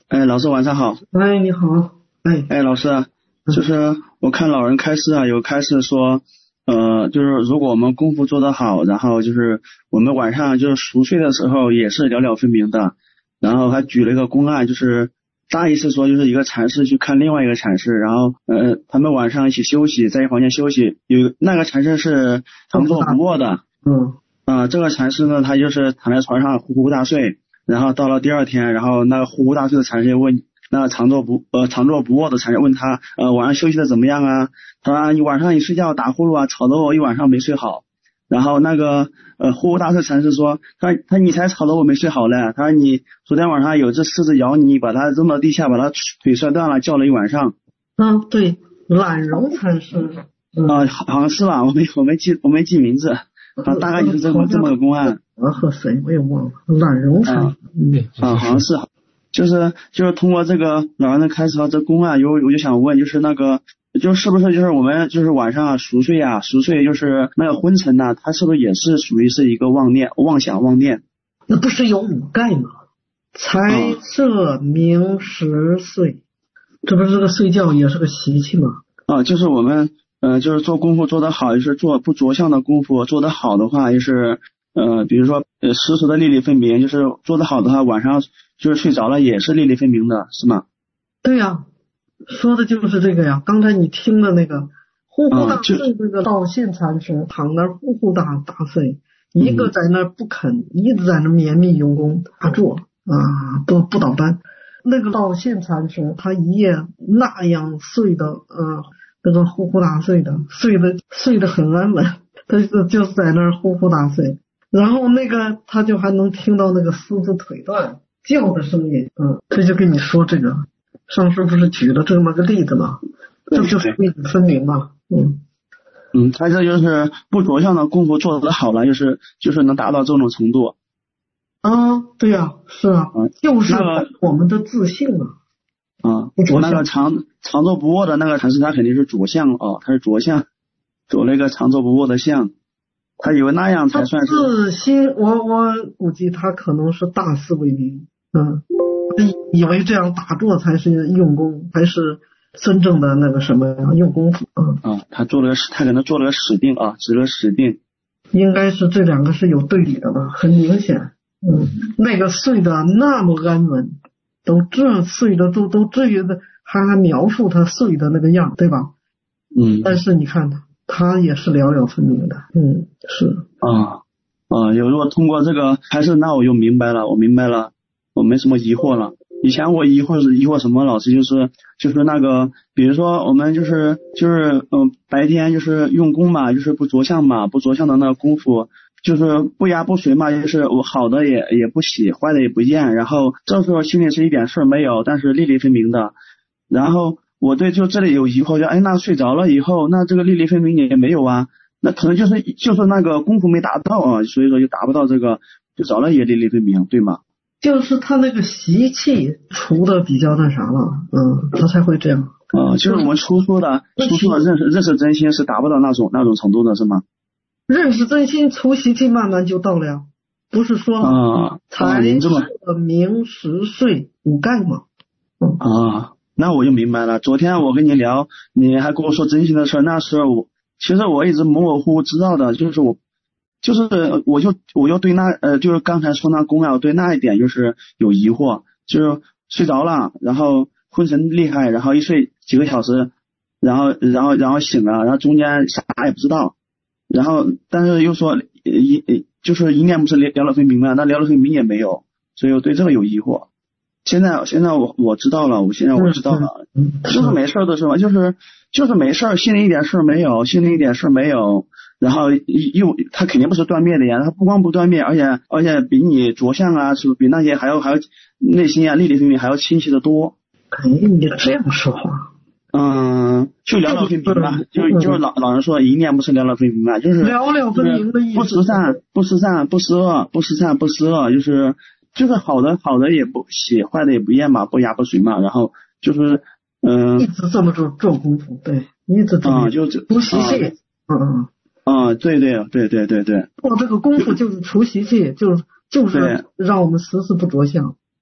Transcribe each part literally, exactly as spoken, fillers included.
哎，老师晚上好。 哎，你好。哎哎，老师，就是我看老人开示啊，有开示说，呃，就是如果我们功夫做得好，然后就是我们晚上就是熟睡的时候也是了了分明的。然后还举了一个公案，就是大意是说，就是一个禅师去看另外一个禅师，然后呃，他们晚上一起休息，在一房间休息，有那个禅师是常坐不卧的。 嗯啊、呃，这个禅师呢，他就是躺在床上呼呼大睡。然后到了第二天，然后那个呼呼大睡的禅师问那个常坐不呃常坐不卧的禅师问他呃晚上休息的怎么样啊？他说啊你晚上一睡觉打呼噜啊，吵得我一晚上没睡好。然后那个呃呼呼大睡禅师说他他你才吵得我没睡好嘞。他说你昨天晚上有只狮子咬你，把它扔到地下，把它腿摔断了，叫了一晚上。 嗯，对，懒荣禅师。啊、 嗯呃，好好像是吧，我没我没记我没记名字。啊，大概就是这么这么个公案。 啊，和谁我也忘了，懒荣禅。 啊，嗯啊，好像是，就是就是通过这个老人的开始和这公案，有我就想问，就是那个，就是不是就是我们就是晚上啊熟睡啊，熟睡就是那个昏沉呐、啊，它是不是也是属于是一个妄念、妄想、妄念？ 那不是有五盖吗？财色名食睡，这不是这个睡觉也是个习气吗？ 啊，就是我们呃，就是做功夫做得好，就是做不着相的功夫做得好的话，就是呃，比如说呃，时时的粒粒分明，就是做得好的话，晚上就是睡着了也是粒粒分明的，是吗？ 对呀、啊，说的就是这个呀。刚才你听的那个呼呼大睡，这个道现禅师躺那呼呼大大睡，一个在那不肯，一直在那绵密用功打坐啊，不不倒单。那个道现禅师他一夜那样睡的，呃，那个呼呼大睡的，睡的睡得很安稳，他就就是在那儿呼呼大睡。然后那个他就还能听到那个狮子腿断叫的声音，嗯，这就跟你说这个。上师不是举了这么个例子吗？这就是例子分明嘛。嗯嗯，他这就是不着相的功夫做得好了，就是就是能达到这种程度。 啊，对呀、啊，是啊， 嗯、 就是那个我们的自信啊。 啊，那个常常坐不卧的那个禅师，他肯定是着相哦，他是着相，着了一个常坐不卧的相，他以为那样才算是自心。我我估计他可能是大思为名，嗯。以为这样打坐才是用功，才是真正的那个什么呀，用功夫啊。 啊，他做了个他可能做了个死定啊，指了死定。 应该是这两个是有对比的吧，很明显。嗯，那个睡得那么安稳，都这睡的都都至于的，还还描述他睡的那个样，对吧？ 嗯。 但是你看他，他也是了了分明的。嗯，是。 啊啊，有如果通过这个还是那我就明白了，我明白了。我没什么疑惑了。以前我疑惑是疑惑什么？老师就是就是那个，比如说我们就是就是嗯、呃，白天就是用功嘛，就是不着相嘛，不着相的那个功夫，就是不压不随嘛，就是我好的也也不喜，坏的也不厌。然后这时候心里是一点事儿没有，但是粒粒分明的。然后我对就这里有疑惑，就哎那睡着了以后，那这个粒粒分明也没有啊，那可能就是就是那个功夫没达到啊，所以说就达不到这个，就着了也粒粒分明，对吗？ 就是他那个习气除的比较那啥了，嗯，他才会这样。 呃，就是我们初初的初初的认识认识真心是达不到那种那种程度的，是吗？ 认识真心除习气慢慢就到了呀，不是说啊， 财色名食睡五盖吗？ 嗯啊，那我就明白了。昨天我跟你聊，你还跟我说真心的事，那时候我其实我一直模模糊糊知道的，就是我。就是我就我就对那呃就是刚才说那公案，我对那一点就是有疑惑，就是睡着了，然后昏沉厉害，然后一睡几个小时，然后然后然后醒了，然后中间啥也不知道，然后但是又说一就是一念不是了了分明嘛，那了了分明也没有，所以我对这个有疑惑。现在现在我我知道了，我现在我知道了，就是没事的是吧？就是就是没事，心里一点事没有，心里一点事没有。然后又他肯定不是断灭的呀，他不光不断灭，而且而且比你着相啊，是不是比那些还要还要内心啊粒粒分明还要清晰的多？ 哎，你这样说话， 嗯，就了了分明嘛，就就是老老人说一念不是了了分明嘛，就是了了分明的意思， 不失善不失善不失恶，不失善不失恶，就是就是好的好的也不喜，坏的也不厌嘛，不压不随嘛，然后就是嗯、呃， 一直这么做做功夫，对，一直这么啊，就除习气，嗯嗯。 啊，对对对对对对， 做这个功夫就是除习气，就是就是让我们时时不着相。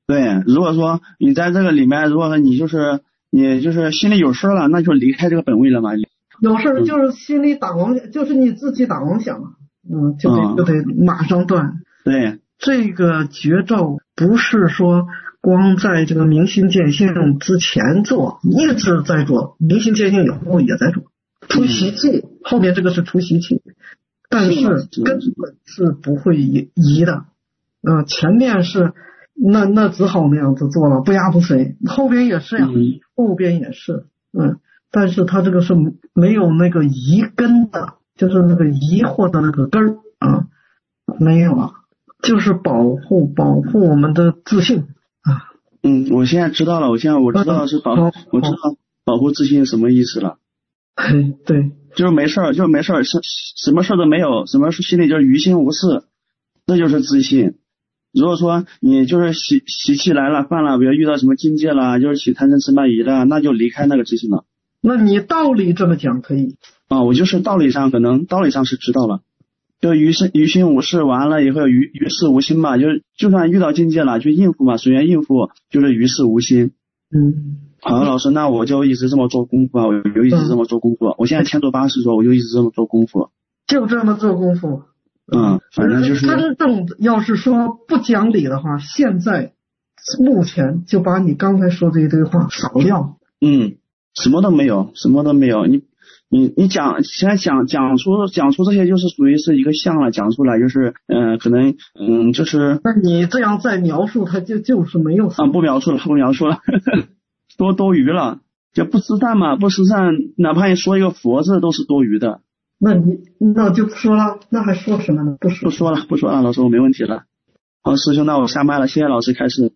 对，如果说你在这个里面，如果说你就是你就是心里有事了，那就离开这个本位了嘛。 有事就是心里打妄想，就是你自己打妄想了，嗯，就得就得马上断。 对， 这个绝招不是说光在这个明心见性之前做，一直在做，明心见性以后也在做。出习气，后面这个是出习气，但是根本是不会移的。呃，前面是那那只好那样子做了，不压不随，后边也是呀， 嗯、 后边也是，嗯，但是他这个是没有那个移根的，就是那个疑惑的那个根儿啊，没有了，就是保护保护我们的自信啊。 嗯，我现在知道了，我现在我知道是保，嗯、我知道保护自信什么意思了。 对， 就是没事儿，就是没事儿，是什么事儿都没有，什么心里就是于心无事，这就是自信。如果说你就是习习气来了犯了，比如遇到什么境界了，就是起贪嗔痴慢疑了，那就离开那个自信了。 那你道理这么讲可以啊？我就是道理上可能道理上是知道了，就于心于心无事，完了以后于于事无心嘛，就是就算遇到境界了就应付嘛，随缘应付，就是于事无心。 嗯。 好，老师，那我就一直这么做功夫啊，我就一直这么做功夫。嗯、我现在天做八十说，我就一直这么做功夫。 就这么做功夫。 嗯，反正就是他这种要是说不讲理的话，现在目前就把你刚才说这一堆话少掉。 嗯，什么都没有，什么都没有。你你你讲现在讲讲出讲出这些，就是属于是一个像了，讲出来就是嗯、呃，可能嗯就是。 那你这样再描述，它就就是没有。 啊，不描述了，不描述了。多多余了，就不失善嘛，不失善，哪怕你说一个佛字都是多余的。 那你那就不说了，那还说什么呢？不说不说了，不说了，老师我没问题了。好，师兄，那我下麦了，谢谢老师开始。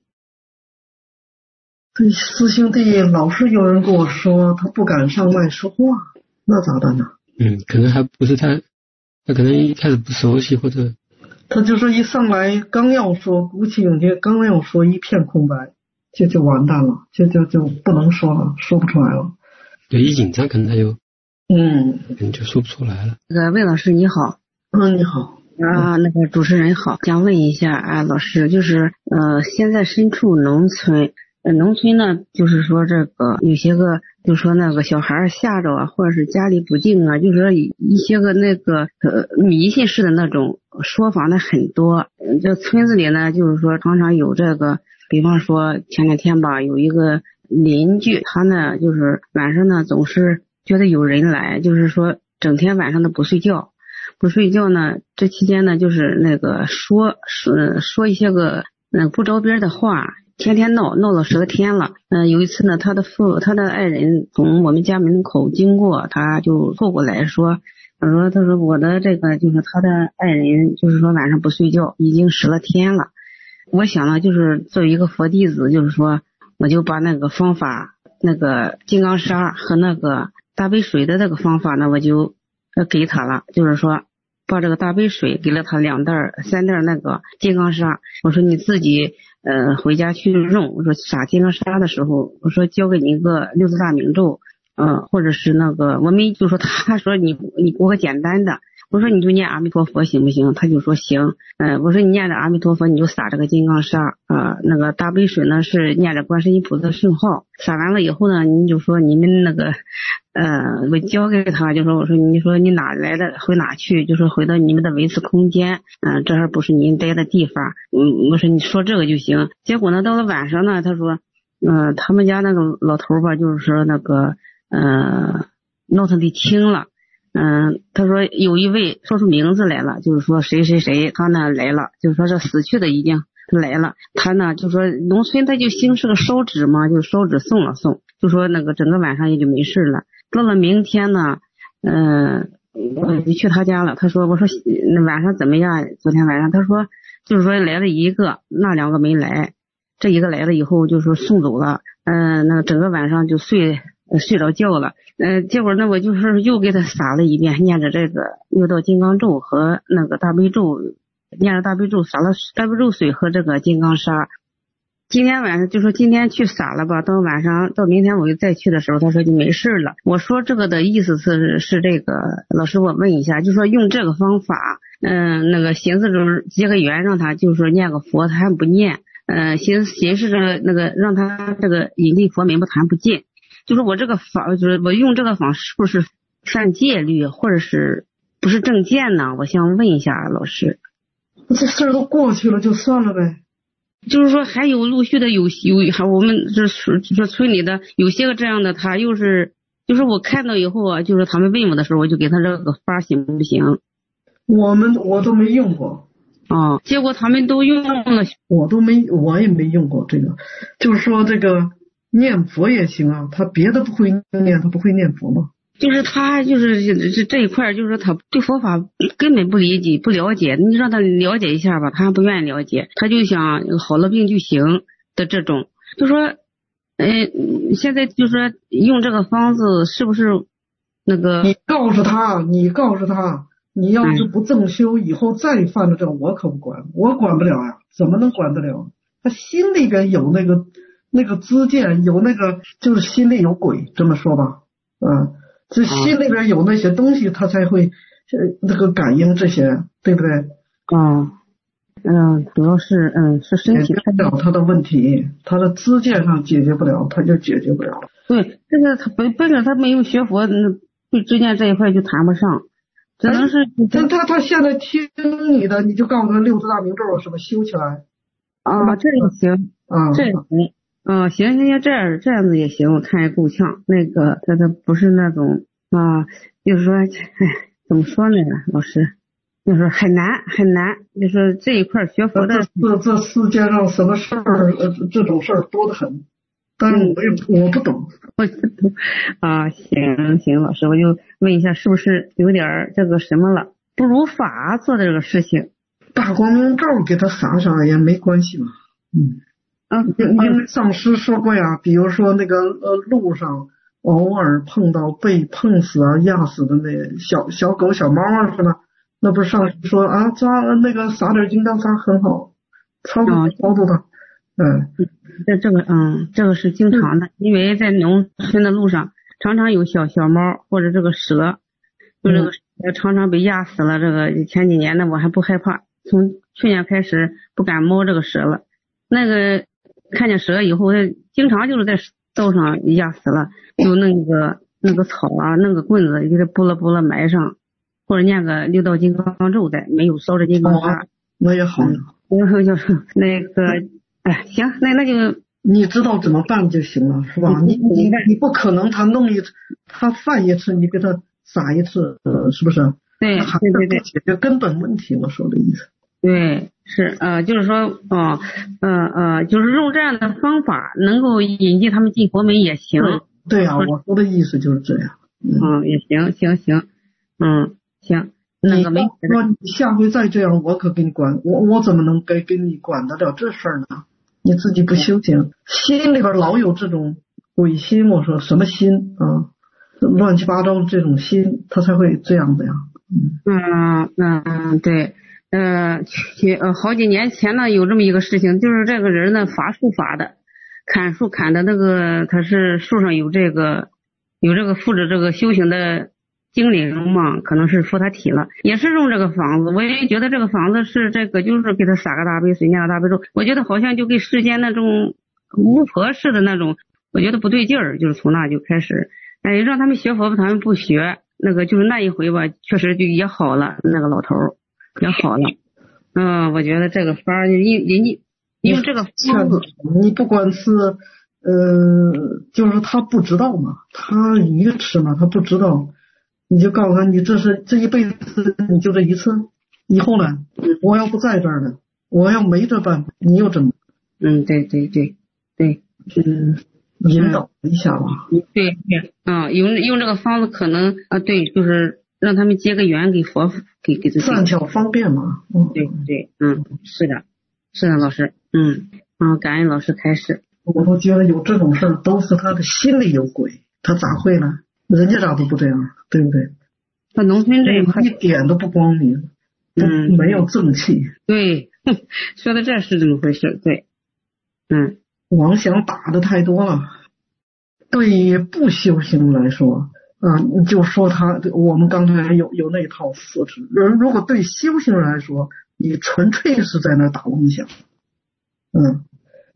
对，师兄弟，老是有人跟我说他不敢上麦说话，那咋办呢？ 嗯，可能还不是太，他可能一开始不熟悉或者。 他就说一上来刚要说，鼓起勇气刚要说一片空白。就就完蛋了，就就就不能说了，说不出来了。 对，一紧张可能他就， 嗯， 可能就说不出来了。 那个魏老师你好。 嗯，你好。 啊，那个主持人好，想问一下啊，老师，就是呃，现在身处农村，呃，农村呢，就是说这个有些个，就说那个小孩吓着啊，或者是家里不敬啊，就是说一些个那个呃迷信式的那种说法呢很多。这村子里呢，就是说常常有这个。比方说前两天吧，有一个邻居，他呢就是晚上呢总是觉得有人来，就是说整天晚上都不睡觉，不睡觉呢，这期间呢就是那个说说说一些个那不着边的话，天天闹闹了十个天了。嗯、呃，有一次呢，他的父他的爱人从我们家门口经过，他就凑过来说，他说他说我的这个就是他的爱人，就是说晚上不睡觉，已经十了天了。我想呢，就是作为一个佛弟子，就是说，我就把那个方法，那个金刚砂和那个大杯水的这个方法呢，我就呃给他了，就是说，把这个大杯水给了他两袋三袋那个金刚砂，我说你自己呃回家去用，我说撒金刚砂的时候，我说教给你一个六字大明咒，嗯、呃，或者是那个我没就说他说你你给我个简单的。我说你就念阿弥陀佛行不行？他就说行。嗯、呃，我说你念着阿弥陀佛，你就撒这个金刚砂啊、呃，那个大杯水呢是念着观世音菩萨圣号。撒完了以后呢，你就说你们那个呃，我交给他，就说我说你说你哪来的回哪去，就说回到你们的维持空间，嗯、呃，这还不是您待的地方。嗯，我说你说这个就行。结果呢，到了晚上呢，他说，嗯、呃，他们家那个老头吧，就是说那个呃，闹腾的轻了。嗯，他说有一位说出名字来了，就是说谁谁谁，他呢来了，就是说这死去的已经来了，他呢就说农村他就兴是个烧纸嘛，就烧纸送了送，就说那个整个晚上也就没事了。到了明天呢，嗯、呃，我就去他家了，他说我说那晚上怎么样？昨天晚上他说就是说来了一个，那两个没来，这一个来了以后就说送走了，嗯、呃，那个整个晚上就睡。睡着觉了，呃，结果呢，我就是又给他撒了一遍，念着这个六道金刚咒和那个大悲咒，念着大悲咒，撒了大悲咒水和这个金刚砂。今天晚上就说今天去撒了吧，到晚上到明天我又再去的时候，他说就没事了。我说这个的意思是是这个，老师我问一下，就说用这个方法，嗯、呃，那个寻思就是结个缘让他就是说念个佛，他还不念。 呃寻寻思着那个让他这个引进佛门不谈不进，就是我这个法，就是我用这个法是不是犯戒律，或者是不是正见呢？我想问一下老师。 这事儿都过去了就算了呗。 就是说还有陆续的有有还我们这这村里的有些个这样的，他又是就是我看到以后啊，就是他们问我的时候，我就给他这个法行不行？ 我们我都没用过。 啊，结果他们都用了， 我都没我也没用过这个。就是说这个念佛也行啊，他别的不会念，他不会念佛吗？ 就是他就是这这一块，就是说他对佛法根本不理解不了解，你让他了解一下吧，他还不愿意了解，他就想好了病就行的这种。就说呃现在就说用这个方子是不是那个你告诉他你告诉他你要是不正修，以后再犯了这我可不管，我管不了呀，怎么能管得了？他心里边有那个那个知见，有那个就是心里有鬼，这么说吧，嗯，这心里边有那些东西，他才会呃那个感应这些，对不对？ 嗯嗯，主要是嗯是身体解决不了他的问题，他的知见上解决不了，他就解决不了。 对，这个他本本身他没有学佛，那对知见这一块就谈不上。只能是他他他现在听你的，你就告诉他六字大明咒什么修起来啊，这也行啊，这也行啊，行行行，这样这样子也行，他也够呛。那个他他不是那种啊，就是说，哎，怎么说呢，老师，就是很难很难，就是这一块学佛的， 这这世界上什么事儿，呃，这种事儿多得很。但是我也我不懂， 我不懂啊。行行，老师，我就问一下，是不是有点这个什么了？不如法做的这个事情， 大光明咒给他撒上也没关系嘛。嗯啊，因为上师说过呀，比如说那个呃路上偶尔碰到被碰死啊压死的那小小狗小猫啊是吧？那不是上师说啊，抓那个撒点金刚砂很好，超度超度他。嗯， 这这个嗯，这个是经常的，因为在农村的路上，常常有小小猫或者这个蛇，就这个蛇常常被压死了。这个前几年呢，我还不害怕，从去年开始不敢摸这个蛇了。那个看见蛇以后，经常就是在道上压死了，就弄个那个草啊，弄个棍子，给它拨了拨了埋上，或者念个六道金刚咒在，没有烧着金刚砂。 那也好。 然后就是那个。哎，行，那那就你知道怎么办就行了，是吧？你你你不可能他弄一次，他犯一次，你给他撒一次，呃，是不是？ 对对对对， 解决根本问题，我说的意思。 对，是呃，就是说，哦，呃呃，就是用这样的方法能够引进他们进佛门也行。 对呀、啊，我说的意思就是这样。 嗯，也行，行行，嗯，行。那个没说你下回再这样，我可给你管，我我怎么能给给你管得了这事儿呢？你自己不修行，心里边老有这种鬼心，我说什么心啊？乱七八糟这种心，他才会这样的呀。 嗯嗯嗯，对，呃，呃，好几年前呢，有这么一个事情，就是这个人呢，伐树伐的，砍树砍的那个，他是树上有这个有这个附着这个修行的精灵嘛，可能是附他体了，也是用这个房子。我也觉得这个房子是这个，就是给他撒个大杯水，念个大悲咒，我觉得好像就跟世间那种巫婆似的那种，我觉得不对劲儿，就是从那就开始，哎，让他们学佛，他们不学，那个就是那一回吧，确实就也好了，那个老头儿也好了。嗯，我觉得这个法儿，因人家因为这个方子， 你不管是呃，就是他不知道嘛，他愚痴嘛，他不知道。你就告诉他，你这是这一辈子你就这一次，以后呢，我要不在这儿呢，我要没这办法，你又怎么？ 嗯，对对对对， 嗯，引导一下吧。 对对，啊、嗯，用用这个方子可能啊，对，就是让他们结个缘给佛给给自己。 善巧方便嘛。嗯， 对对，嗯，是的，是的，老师，嗯嗯，感恩老师开示。 我都觉得有这种事儿，都是他的心里有鬼，他咋会呢？人家咋都不这样，对不对？ 他农村这一块一点都不光明，嗯，没有正气。 对，说的这是这么回事，对，嗯， 妄想打的太多了。对于不修行来说啊，你就说他，我们刚才有有那套四肢。如果对修行人来说，你纯粹是在那打妄想，嗯，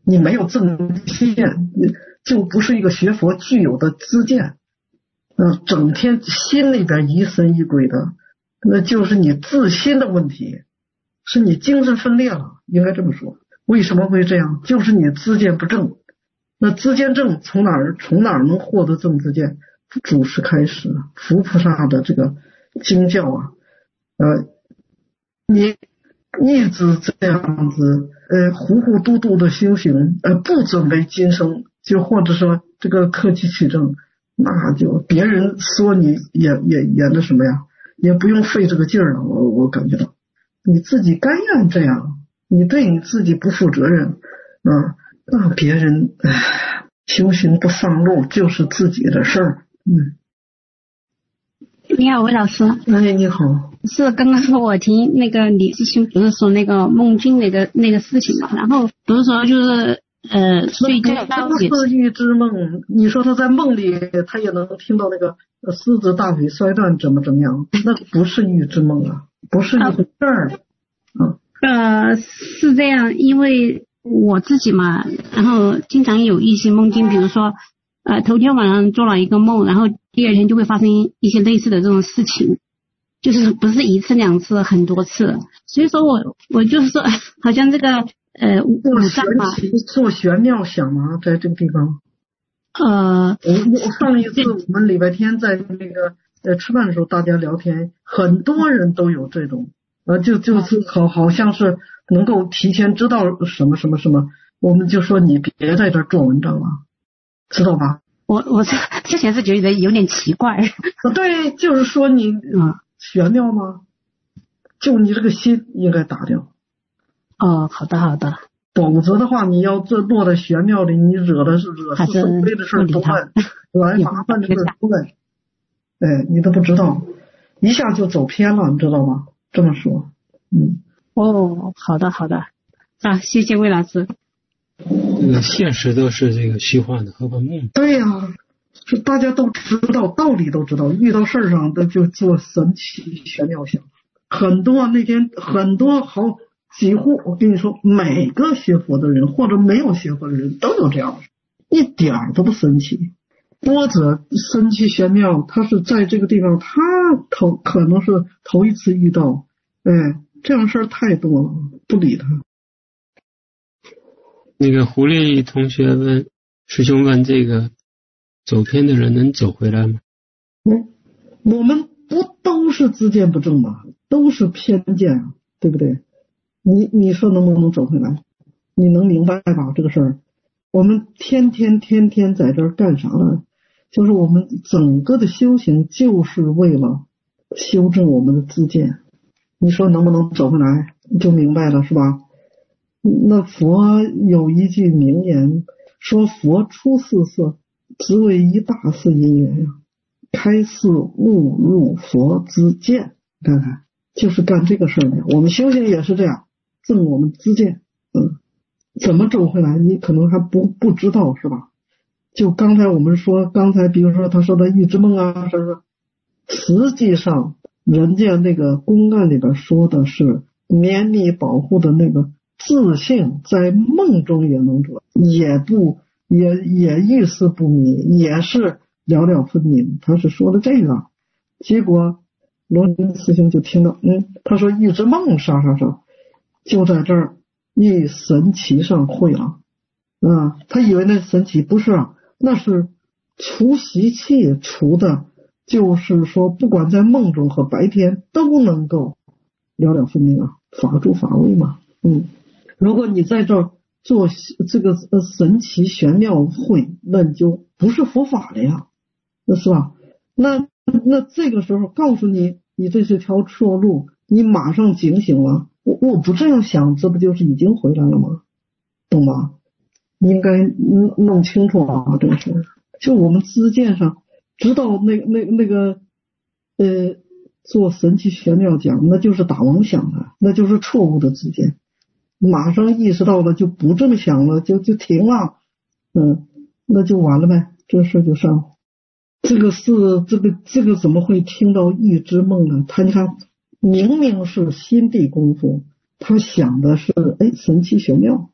你没有正见，就不是一个学佛具有的知见。呃，整天心里边疑神疑鬼的，那就是你自心的问题，是你精神分裂了，应该这么说。为什么会这样？就是你知见不正。那知见正从哪儿从哪儿能获得正知见？祖师开始，佛菩萨的这个经教啊，呃，你一直这样子，呃，糊糊涂涂的修行，呃，不准备今生，就或者说这个克己取正，那就别人说你也也也那什么呀，也不用费这个劲儿了。我我感觉到你自己甘愿这样，你对你自己不负责任啊，那别人唉，修行不上路就是自己的事儿。嗯， 你好，魏老师。 哎，你好。 是刚刚我听那个李师兄不是说那个梦境那个那个事情嘛，然后不是说就是呃睡觉也是预知梦，你说他在梦里他也能听到那个狮子大腿摔断怎么怎么样，那不是预知梦啊，不是一回事儿。 嗯，呃是这样，因为我自己嘛，然后经常有一些梦境，比如说呃头天晚上做了一个梦，然后第二天就会发生一些类似的这种事情，就是不是一次两次很多次，所以说我我就是说好像这个呃五脏嘛， 做玄妙想吗？在这个地方呃我我上一次我们礼拜天在那个呃吃饭的时候大家聊天，很多人都有这种呃就就是好好像是能够提前知道什么什么什么，我们就说你别在这儿做文章了，知道吧？ 我我之前是觉得有点奇怪。 对，就是说你嗯玄妙吗？就你这个心应该打掉。 哦，好的好的。 否则的话，你要这落在玄妙里，你惹的是惹是生非的事多了，来麻烦的事多了。哎，你都不知道，一下就走偏了，你知道吗？这么说，嗯。 哦，好的好的，啊，谢谢魏老师。 这个现实都是这个虚幻的，何况梦？ 对呀、啊，是大家都知道，道理都知道，遇到事儿上的就做神奇玄妙想。很多那天很多好几乎我跟你说，每个学佛的人或者没有学佛的人都有这样的，一点儿都不神奇。波折神奇玄妙，他是在这个地方，他头可能是头一次遇到，哎，这样事儿太多了，不理他。 那个狐狸同学问师兄问这个走偏的人能走回来吗？ 嗯，我们不都是知见不正吗？都是偏见啊，对不对？你你说能不能走回来？你能明白吧这个事儿？我们天天天天在这儿干啥呢？就是我们整个的修行就是为了修正我们的知见。你说能不能走回来？你就明白了是吧？那佛有一句名言说，佛出世色只为一大事因缘呀，开示悟入佛之见。看看，就是干这个事儿的。我们修行也是这样，正我们知见。嗯，怎么走回来？你可能还不不知道是吧？就刚才我们说，刚才比如说他说的预知梦啊，是不是？实际上，人家那个公案里边说的是绵密保护的那个自性，在梦中也能得，也不也也意识不迷，也是了了分明。他是说的这个，结果罗林师兄就听到，嗯，他说预知梦啥啥啥，就在这儿一神奇上会了。啊，他以为那神奇，不是啊，那是除习气除的，就是说不管在梦中和白天都能够了了分明啊，法住法位嘛。嗯，如果你在这儿做这个神奇玄妙会，那你就不是佛法了呀，是吧？那那这个时候告诉你，你这是条错路，你马上警醒了。我我不这样想，这不就是已经回来了吗？懂吗？应该弄清楚啊，这个事。就我们知见上知道那那那个呃做神奇玄妙讲，那就是打妄想的，那就是错误的知见。马上意识到了就不这么想了，就就停了，嗯，那就完了呗，这事就上。这个是这个这个怎么会听到预知梦呢？他你看，明明是心地功夫，他想的是哎神奇玄妙，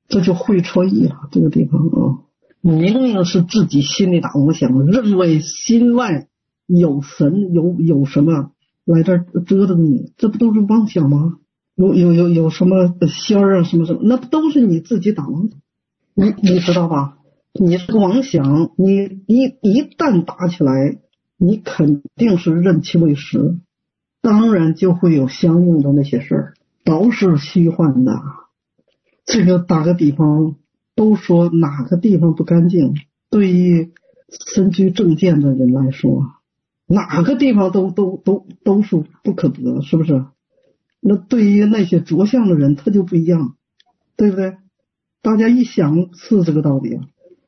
这就会错意了。这个地方啊，明明是自己心里打妄想，认为心外有神有有什么来这儿折腾你，这不都是妄想吗？有有有有什么仙儿啊什么什么，那不都是你自己打妄想？你你知道吧？你这个妄想，你一一旦打起来，你肯定是任其为实，当然就会有相应的那些事儿，都是虚幻的。这个打个比方，都说哪个地方不干净，对于身居正见的人来说，哪个地方都都都都是不可得，是不是？那对于那些着相的人，他就不一样，对不对？大家一想是这个道理啊。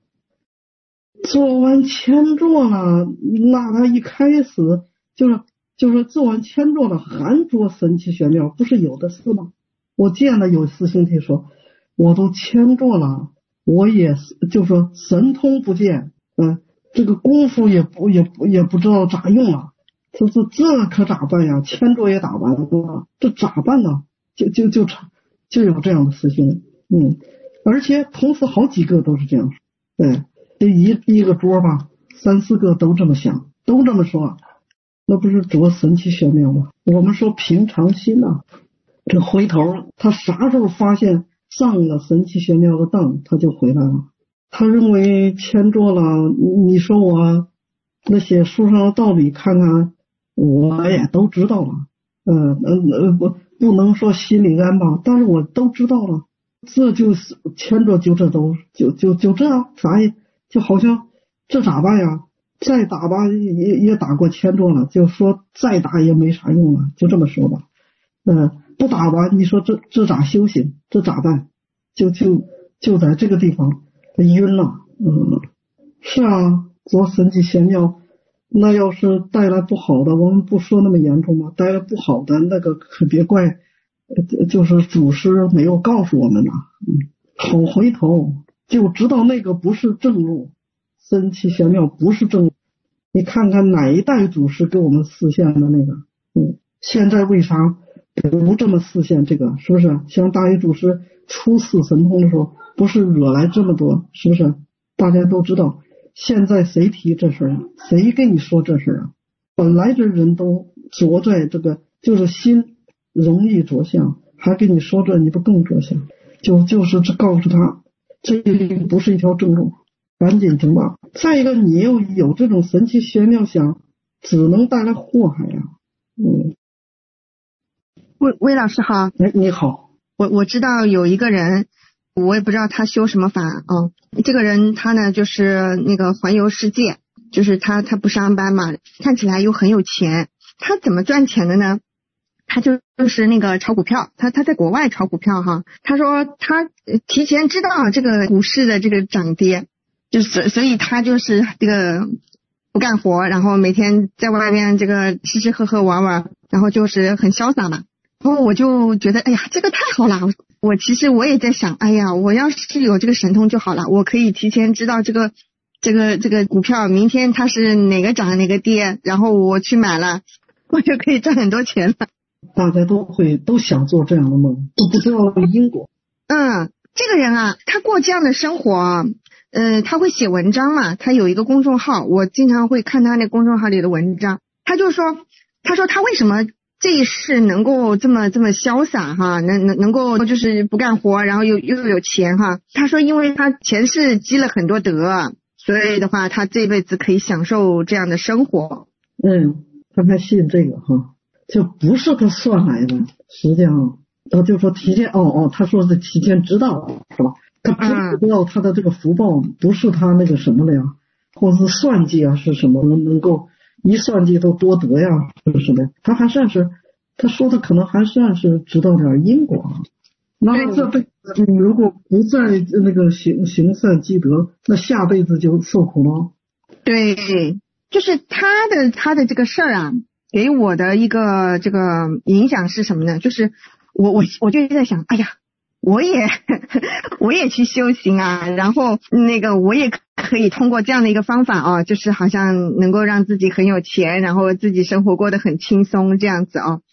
做完千座了，那他一开始就是就是做完千座了，还做神奇玄妙，不是有的是吗？我见了有师兄弟说，我都千座了，我也就说神通不见，嗯、呃，这个功夫也不也不也不知道咋用了。这这这可咋办呀？千座也打完了，这咋办呢？就就就就有这样的师兄，嗯，而且同时好几个都是这样，对。这一一个桌吧，三四个都这么想，都这么说，那不是着神奇玄妙吗？我们说平常心啊，这回头他啥时候发现上了神奇玄妙的当，他就回来了。他认为签着了，你说我那些书上的道理看看，我也都知道了，呃呃不不能说心里安吧，但是我都知道了，这就是签着就这都就就就这啥也。就好像这咋办呀？再打吧也也打过千桌了，就说再打也没啥用了，就这么说吧。呃，不打吧，你说这这咋修行？这咋办？就就就在这个地方晕了。嗯，是啊，做神奇玄妙，那要是带来不好的，我们不说那么严重吗？带来不好的那个可别怪，呃，就是祖师没有告诉我们呐。嗯，好回头。就知道那个不是正路，神奇玄妙不是正路。你看看哪一代祖师给我们示现的那个，嗯，现在为啥不这么示现这个？是不是？像大禹祖师初示神通的时候，不是惹来这么多？是不是？大家都知道，现在谁提这事啊？谁跟你说这事啊？本来这人都着在这个，就是心容易着相，还跟你说这，你不更着相？就就是这告诉他。这不是一条正路，赶紧停吧。再一个，你又有这种神奇玄妙想，只能带来祸害呀、啊。嗯， 魏魏老师好。 哎，你好。 我我知道有一个人，我也不知道他修什么法啊、哦。这个人他呢，就是那个环游世界，就是他他不上班嘛，看起来又很有钱。他怎么赚钱的呢？他就就是那个炒股票，他他在国外炒股票哈。他说他提前知道这个股市的这个涨跌，就是所以他就是这个不干活，然后每天在外面这个吃吃喝喝玩玩，然后就是很潇洒嘛。然后我就觉得哎呀，这个太好了。我其实我也在想，哎呀，我要是有这个神通就好了，我可以提前知道这个这个这个股票明天它是哪个涨哪个跌，然后我去买了，我就可以赚很多钱了。 大家都会都想做这样的梦，都不知道因果。 嗯，这个人啊，他过这样的生活，呃，他会写文章嘛，他有一个公众号，我经常会看他那公众号里的文章。他就说，他说他为什么这一世能够这么这么潇洒哈，能能能够就是不干活，然后又又有钱哈。他说，因为他前世积了很多德，所以的话，他这辈子可以享受这样的生活。 嗯，他还信这个哈。就不是他算来的，实际上他就说提前哦哦，他说是提前知道是吧？他知不知道他的这个福报不是他那个什么的呀，或是算计啊是什么能能够一算计都多得呀，是什么？他还算是他说的可能还算是知道点因果啊。那这辈子如果不再那个行行善积德，那下辈子就受苦了。 对，就是他的他的这个事儿啊。给我的一个这个影响是什么呢？就是我我我就在想，哎呀，我也我也去修行啊，然后那个我也可以通过这样的一个方法啊，就是好像能够让自己很有钱，然后自己生活过得很轻松这样子啊。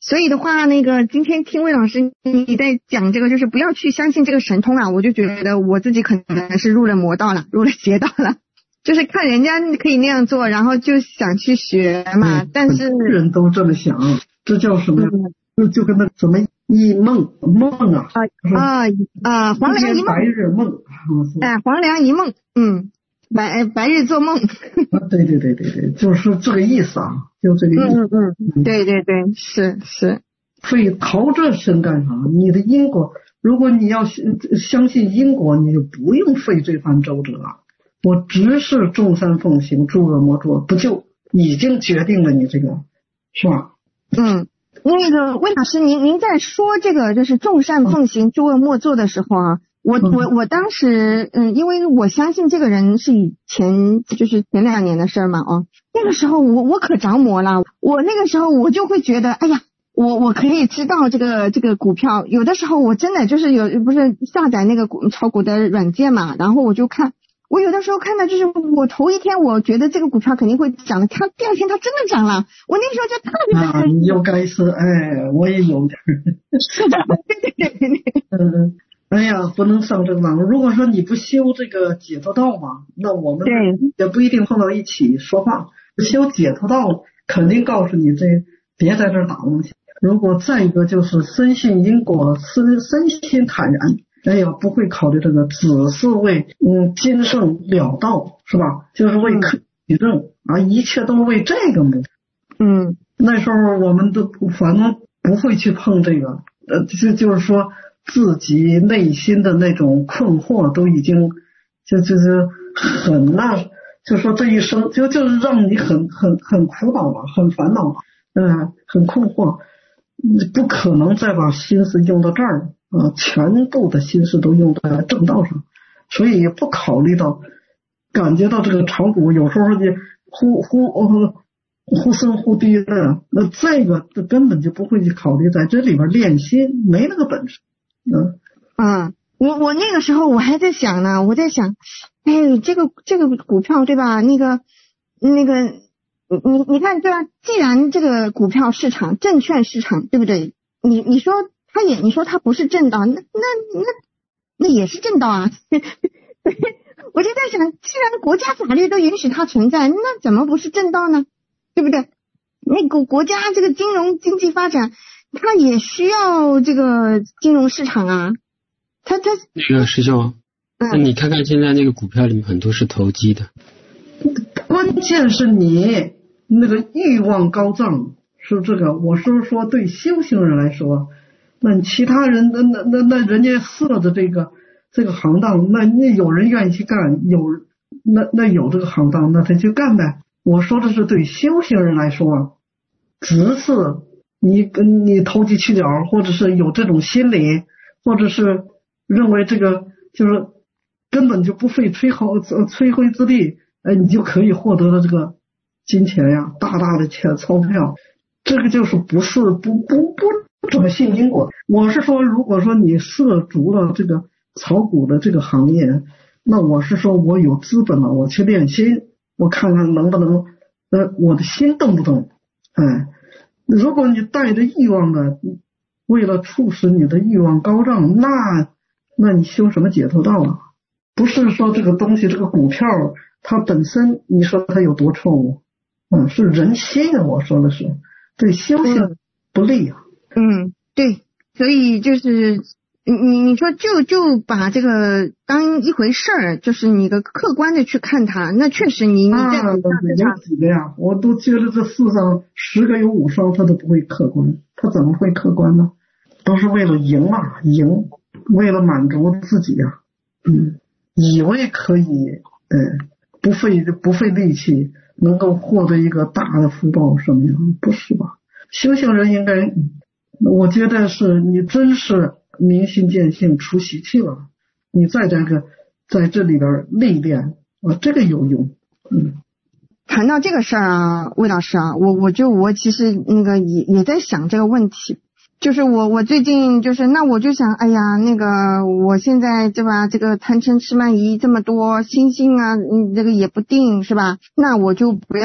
所以的话，那个今天听魏老师你在讲这个，就是不要去相信这个神通啊，我就觉得我自己可能是入了魔道了，入了邪道了。就是看人家可以那样做，然后就想去学嘛。嗯、但是人都这么想，这叫什么？嗯、就跟那什么一梦梦啊啊啊黄粱一梦， 白日梦。 哎，黄粱一梦，嗯，白白日做梦。 对对对对对，就是这个意思啊，就这个意思。 嗯嗯嗯，对对对，是是。 费逃这身干啥？你的因果，如果你要相信因果，你就不用费这番周折啊。我只是众善奉行，诸恶莫作，不就已经决定了你这个是吧？ 嗯，那个魏老师，您您在说这个就是众善奉行，诸恶莫作的时候啊，我我我当时嗯，因为我相信这个人是以前就是前两年的事儿嘛，哦，那个时候我我可着魔了，我那个时候我就会觉得，哎呀。我我可以知道这个这个股票，有的时候我真的就是有不是下载那个股炒股的软件嘛，然后我就看。我有的时候看到就是我头一天我觉得这个股票肯定会涨的，它第二天它真的涨了，我那时候就特别的开心。 啊，你又该是哎，我也有点。 是的，对对对对。 嗯，哎呀，不能上这个当。如果说你不修这个解脱道嘛，那我们也不一定碰到一起说话。修解脱道肯定告诉你这别在这打东西。如果再一个就是深信因果，身身心坦然。哎呀，不会考虑这个，只是为嗯今生了道，是吧？就是为科举证啊，一切都为这个目的。 嗯， 那时候我们都反正不会去碰这个，呃，就就是说自己内心的那种困惑都已经就就是很那，就说这一生就就是让你很很很苦恼吧，很烦恼，嗯、呃，很困惑，不可能再把心思用到这儿。啊，全部的心思都用在正道上，所以也不考虑到感觉到这个炒股有时候你忽忽忽忽升忽低的，那这个根本就不会去考虑在这里边练心，没那个本事。嗯嗯，我我那个时候我还在想呢，我在想，哎，这个这个股票对吧？那个那个你你看对吧？既然这个股票市场、证券市场对不对？你你说。他也你说他不是正道，那那那那也是正道啊。我就在想，既然国家法律都允许它存在，那怎么不是正道呢？对不对？那个国家这个金融经济发展，它也需要这个金融市场啊。它它需要师兄，嗯，那你看看现在那个股票里面很多是投机的。 关键是你那个欲望高涨，是这个。我是说对修行人来说。那其他人那那那那人家设的这个这个行当，那那有人愿意去干，有那那有这个行当，那他就干呗。我说的是对修行人来说，只是你你投机取巧，或者是有这种心理，或者是认为这个就是根本就不费吹毫吹灰之力，哎，你就可以获得的这个金钱呀，大大的钱钞票，这个就是不是不不不。不怎么信因果，我是说，如果说你涉足了这个炒股的这个行业，那我是说我有资本了，我去练心，我看看能不能，呃，我的心动不动？哎，如果你带着欲望的，为了促使你的欲望高涨，那那你修什么解脱道啊？不是说这个东西，这个股票它本身，你说它有多错误？嗯，是人心啊，我说的是对修行不利啊。 嗯，对，所以就是你你说就就把这个当一回事儿，就是你的客观的去看它，那确实你你在啊，有几个呀？我都觉得这世上十个有五双他都不会客观，他怎么会客观呢？都是为了赢嘛，赢，为了满足自己呀、啊，嗯，以为可以，呃，不费不费力气能够获得一个大的福报什么样？不是吧？修行人应该。我觉得是你真是明心见性出习气了，你在这个在这里边历练啊，这个有用。嗯， 谈到这个事儿啊，魏老师啊，我我就我其实那个也也在想这个问题，就是我我最近就是那我就想，哎呀，那个我现在对吧，这个贪嗔痴慢疑这么多，心性啊，嗯，这个也不定是吧？那我就不要去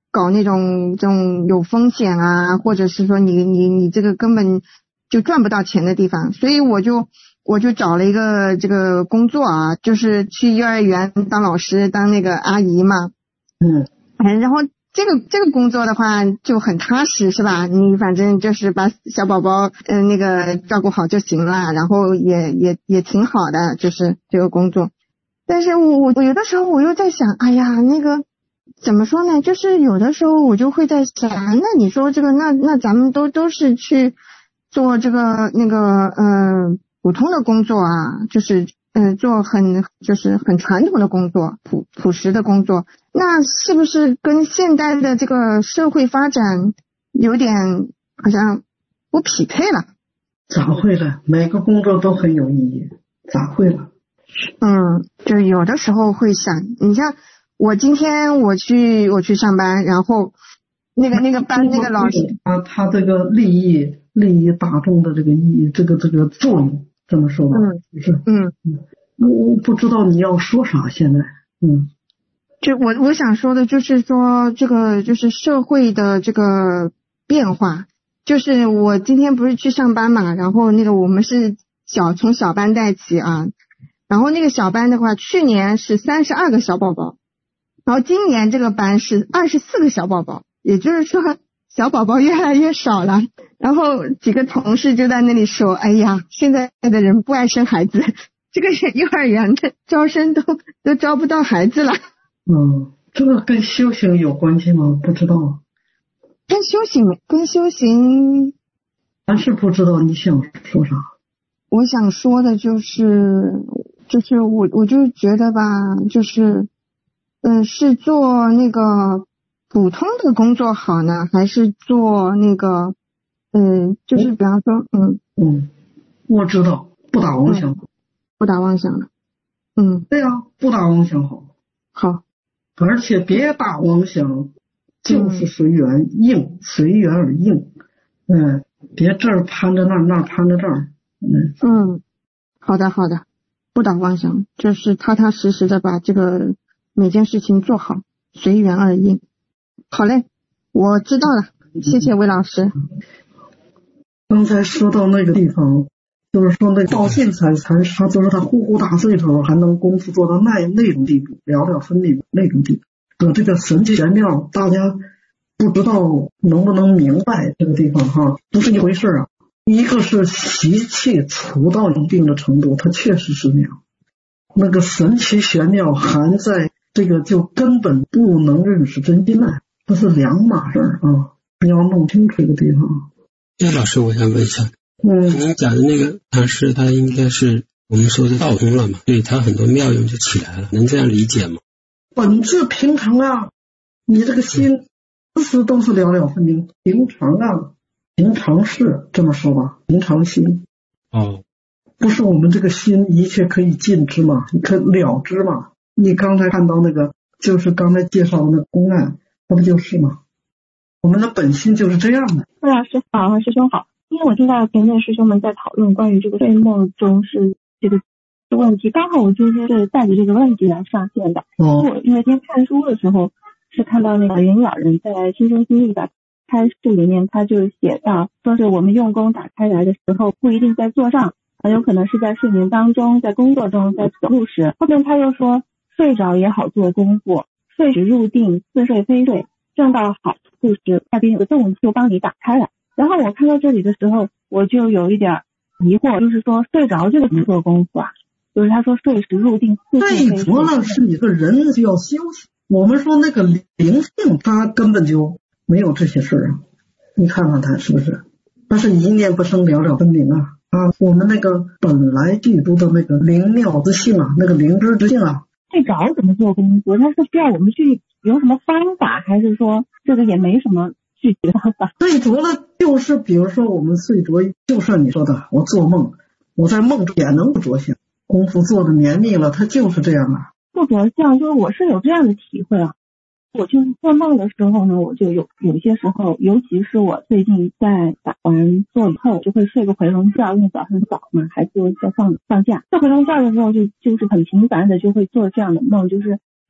搞那种这种有风险啊，或者是说你你你这个根本就赚不到钱的地方，所以我就我就找了一个这个工作啊，就是去幼儿园当老师，当那个阿姨嘛。 嗯， 然后这个这个工作的话就很踏实，是吧？你反正就是把小宝宝嗯、呃、那个照顾好就行了，然后也也也挺好的，就是这个工作。但是我我我有的时候我又在想，哎呀，那个怎么说呢？就是有的时候我就会在想，那你说这个，那那咱们都都是去做这个那个呃普通的工作啊，就是嗯、呃、做很就是很传统的工作，朴朴实的工作，那是不是跟现代的这个社会发展有点好像不匹配了？ 咋会了？每个工作都很有意义，咋会了？ 嗯，就有的时候会想，你像我今天我去我去上班，然后那个那个班那个老师， 他他这个利益利益大众的这个意义，这个这个作用，这么说吧， 嗯， 就是嗯， 我不知道你要说啥现在，嗯， 就我我想说的就是说这个就是社会的这个变化，就是我今天不是去上班嘛，然后那个我们是小从小班带起啊。然后那个小班的话，去年是三十二个小宝宝，然后今年这个班是二十四个小宝宝，也就是说小宝宝越来越少了。然后几个同事就在那里说，哎呀，现在的人不爱生孩子，这个幼儿园的招生都都招不到孩子了。 嗯，这个跟修行有关系吗？不知道。 跟修行跟修行还是不知道你想说啥。 我想说的就是就是我我就觉得吧，就是嗯、呃、是做那个普通的工作好呢，还是做那个嗯、呃、就是比方说嗯嗯我知道，不打妄想、嗯、 不打妄想了。嗯， 对啊，不打妄想好。 好， 而且别打妄想，就是随缘、嗯、应随缘而应。嗯，别这儿攀着那儿，那儿攀着这儿。嗯嗯，好的好的，不打妄想，就是踏踏实实的把这个每件事情做好，随缘而应。好嘞，我知道了，谢谢魏老师。 刚才说到那个地方，就是说那个道信禅禅师，他就是他呼呼大睡头还能功夫做到那那种地步，了了分明那种地步的这个神奇玄妙，大家不知道能不能明白这个地方哈，不是一回事啊。一个是习气除到一定的程度，它确实是那样。那个神奇玄妙含在这个就根本不能认识真心来，这是两码事啊！你要弄清楚这个地方。 叶老师，我想问一下， 嗯， 您讲的那个禅师，他应该是我们说的道通了嘛？所以他很多妙用就起来了，能这样理解吗？ 本质平常啊，你这个心时时都是了了分明，平常啊。平常是这么说吧，平常心哦， 不是我们这个心一切可以尽之嘛，你可了之嘛。你刚才看到那个，就是刚才介绍的那个公案，那不就是吗？我们的本心就是这样的。 魏老师好，师兄好。因为我听到前面师兄们在讨论关于这个睡梦中是这个问题，刚好我今天是带着这个问题来上线的。 哦， 我因为今天看书的时候是看到那个云老人在心中心力的开示里面，他就写到说是我们用功打开来的时候不一定在坐上，很有可能是在睡眠当中，在工作中，在走路时。后面他又说睡着也好做功夫，睡时入定，似睡非睡，正到好处时外边有个动就帮你打开了。然后我看到这里的时候我就有一点疑惑，就是说睡着这个怎么做功夫啊？就是他说睡时入定，似睡非睡。 睡着了是你个人就要休息，我们说那个灵性他根本就没有这些事啊，你看看他是不是？但是一念不生，了了分明啊啊！我们那个本来具足的那个灵妙之性啊，那个灵知之性啊， 睡着怎么做功夫？他是需要我们去有什么方法，还是说这个也没什么具体的方法？ 睡着了就是比如说我们睡着，就像你说的，我做梦，我在梦中也能不着相，功夫做的绵密了，它就是这样啊。 不着相，就是我是有这样的体会啊。我就是做梦的时候呢，我就有有些时候，尤其是我最近在打完坐以后，就会睡个回笼觉，因为早上早嘛，孩子在放放假。睡回笼觉的时候就就是很频繁的就会做这样的梦，就是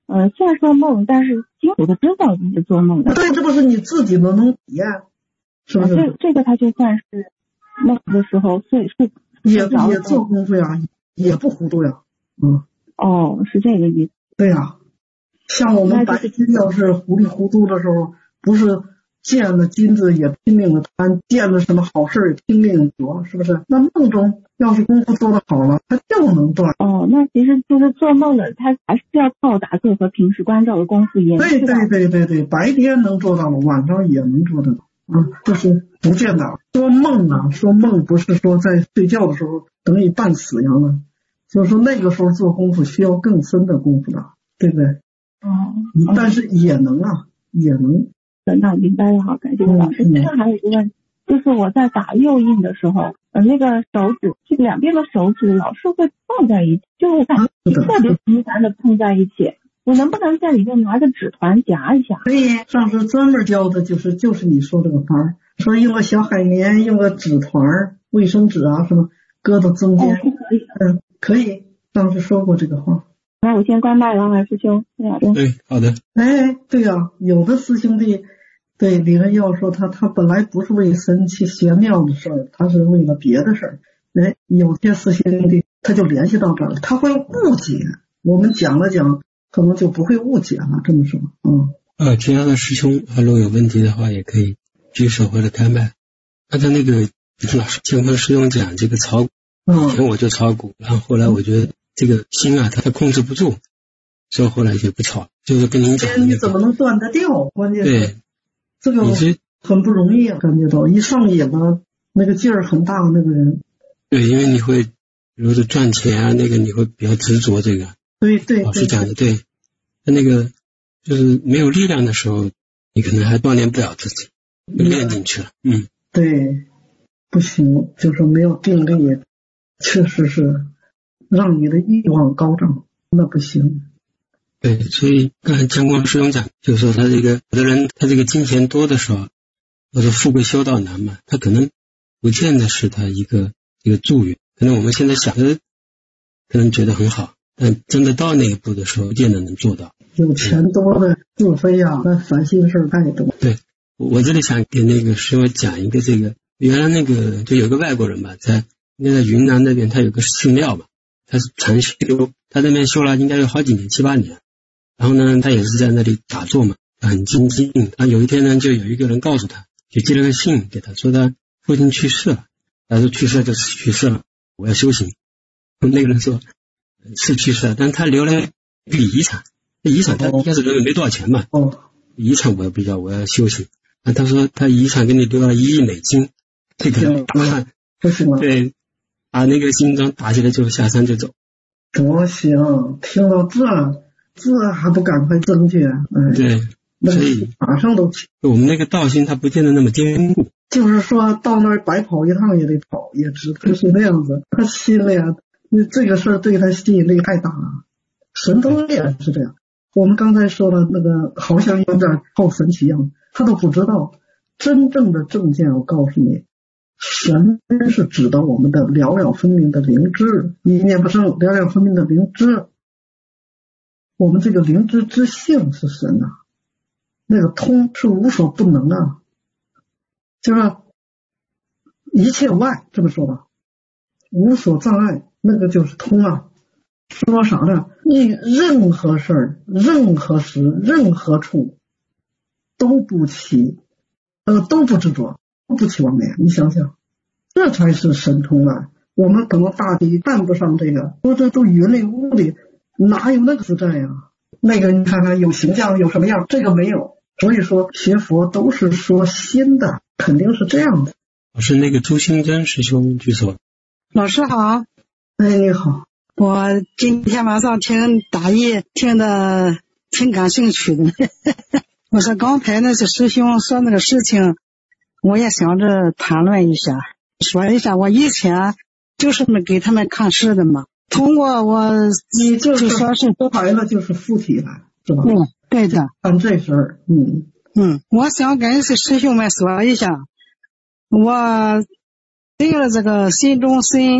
呃，虽然说梦，但是清楚的知道自己做梦的。 对，这不是你自己的能体验，是不是？ 这这个他就算是梦的时候睡睡也也做功夫呀，也不糊涂呀。嗯。 哦，是这个意思。 对呀、啊，像我们白天要是糊里糊涂的时候，不是见了金子也拼命的贪，见了什么好事也拼命的得，是不是？那梦中要是功夫做得好了，他就能断。 哦，那其实就是做梦的，他还是要靠打坐和平时关照的功夫也。 对对对对对，白天能做到了，晚上也能做得到。嗯，这是不见得。说梦啊，说梦不是说在睡觉的时候等于半死一样的，就是说那个时候做功夫需要更深的功夫的，对不对？ 哦， 但是也能啊，也能。 那明白了，好，感谢老师。这还有一个问题，就是我在打右印的时候，呃，那个手指，这个两边的手指老是会碰在一起，就我感觉特别频繁的碰在一起。我能不能在里面拿个纸团夹一下？ 可以，上次专门教的就是就是你说这个法儿，说用个小海绵，用个纸团、卫生纸啊什么搁到中间。 哦，可以， 嗯，可以。上次说过这个话。 那我先关麦了，师兄，谢谢老师。 对，好的。 哎，对呀、啊，有的师兄弟。对，李文耀说他他本来不是为神去学庙的事儿，他是为了别的事儿。哎，有些师兄弟他就联系到这儿了，他会误解。我们讲了讲，可能就不会误解了。这么说，嗯。 呃，其他的师兄他如果有问题的话，也可以举手或者开麦。刚才那个老师听跟师兄讲这个炒股，以前我就炒股，然后后来我觉得这个心啊，他控制不住，所以后来就不炒。就是跟您讲、那个， 你怎么能断得掉？关键是。 对。 这个很不容易啊，感觉到一上瘾了，那个劲儿很大。那个人， 对，因为你会，比如说赚钱啊，那个你会比较执着这个。 对对， 老师讲的对。他那个就是没有力量的时候，你可能还锻炼不了自己，就练进去了。嗯， 对，不行，就是没有定力，确实是让你的欲望高涨，那不行。 对，所以刚才江光师兄讲，就是说他这个有的人他这个金钱多的时候，或者富贵修道难嘛，他可能不见得是他一个一个祝愿，可能我们现在想的可能觉得很好，但真的到那一步的时候，不见得能做到。 有钱多的自非呀，那烦心的事儿太多。 对，我这里想给那个师兄讲一个这个，原来那个就有个外国人吧，在应该在云南那边，他有个寺庙嘛，他是禅修，他那边修了应该有好几年，七八年。然后呢，他也是在那里打坐嘛，很精进。他有一天呢，就有一个人告诉他，就寄了个信给他，说他父亲去世了。他说去世就去世了，我要修行。那个人说是去世了，但他留了一笔遗产，那遗产他一开始认为没多少钱嘛，遗产我要不要，我要修行。啊，他说他遗产给你留了一亿美金，这个打算对，把那个新章打起来就下山就走。 多行，听到这。这还不赶快增去？哎， 对，所以马上都去。 我们那个道心它不见得那么坚固， 就是说到那儿白跑一趟也得跑，也值得是那样子。他心里啊，这个事儿对他吸引力太大了。神通也是这样。我们刚才说的那个好像有点好神奇一样，他都不知道真正的正见。我告诉你，神是指的我们的了了分明的灵知，一念不生，了了分明的灵知。我们这个灵知之性是神啊，那个通是无所不能啊，就是一切外，这么说吧，无所障碍，那个就是通啊。说啥呢？你任何事儿、任何时、任何处都不起，呃，都不执着，都不起妄念。你想想，这才是神通啊！我们可能大体办不上这个，说这都云里雾里。哪有那个自在呀、啊？那个你看看有形象有什么样，这个没有。所以说学佛都是说心的，肯定是这样的。 老师，那个朱兴真师兄举手。 老师好。 哎，你好。 我今天晚上听答疑听的挺感兴趣的。我说刚才那些师兄说那个事情，我也想着谈论一下，说一下我以前就是给他们看事的嘛。通过我， 你就说是说白了就是附体了，是吧？ 嗯，对的。 看这事儿，嗯嗯，我想跟师兄们说一下，我得了这个心中心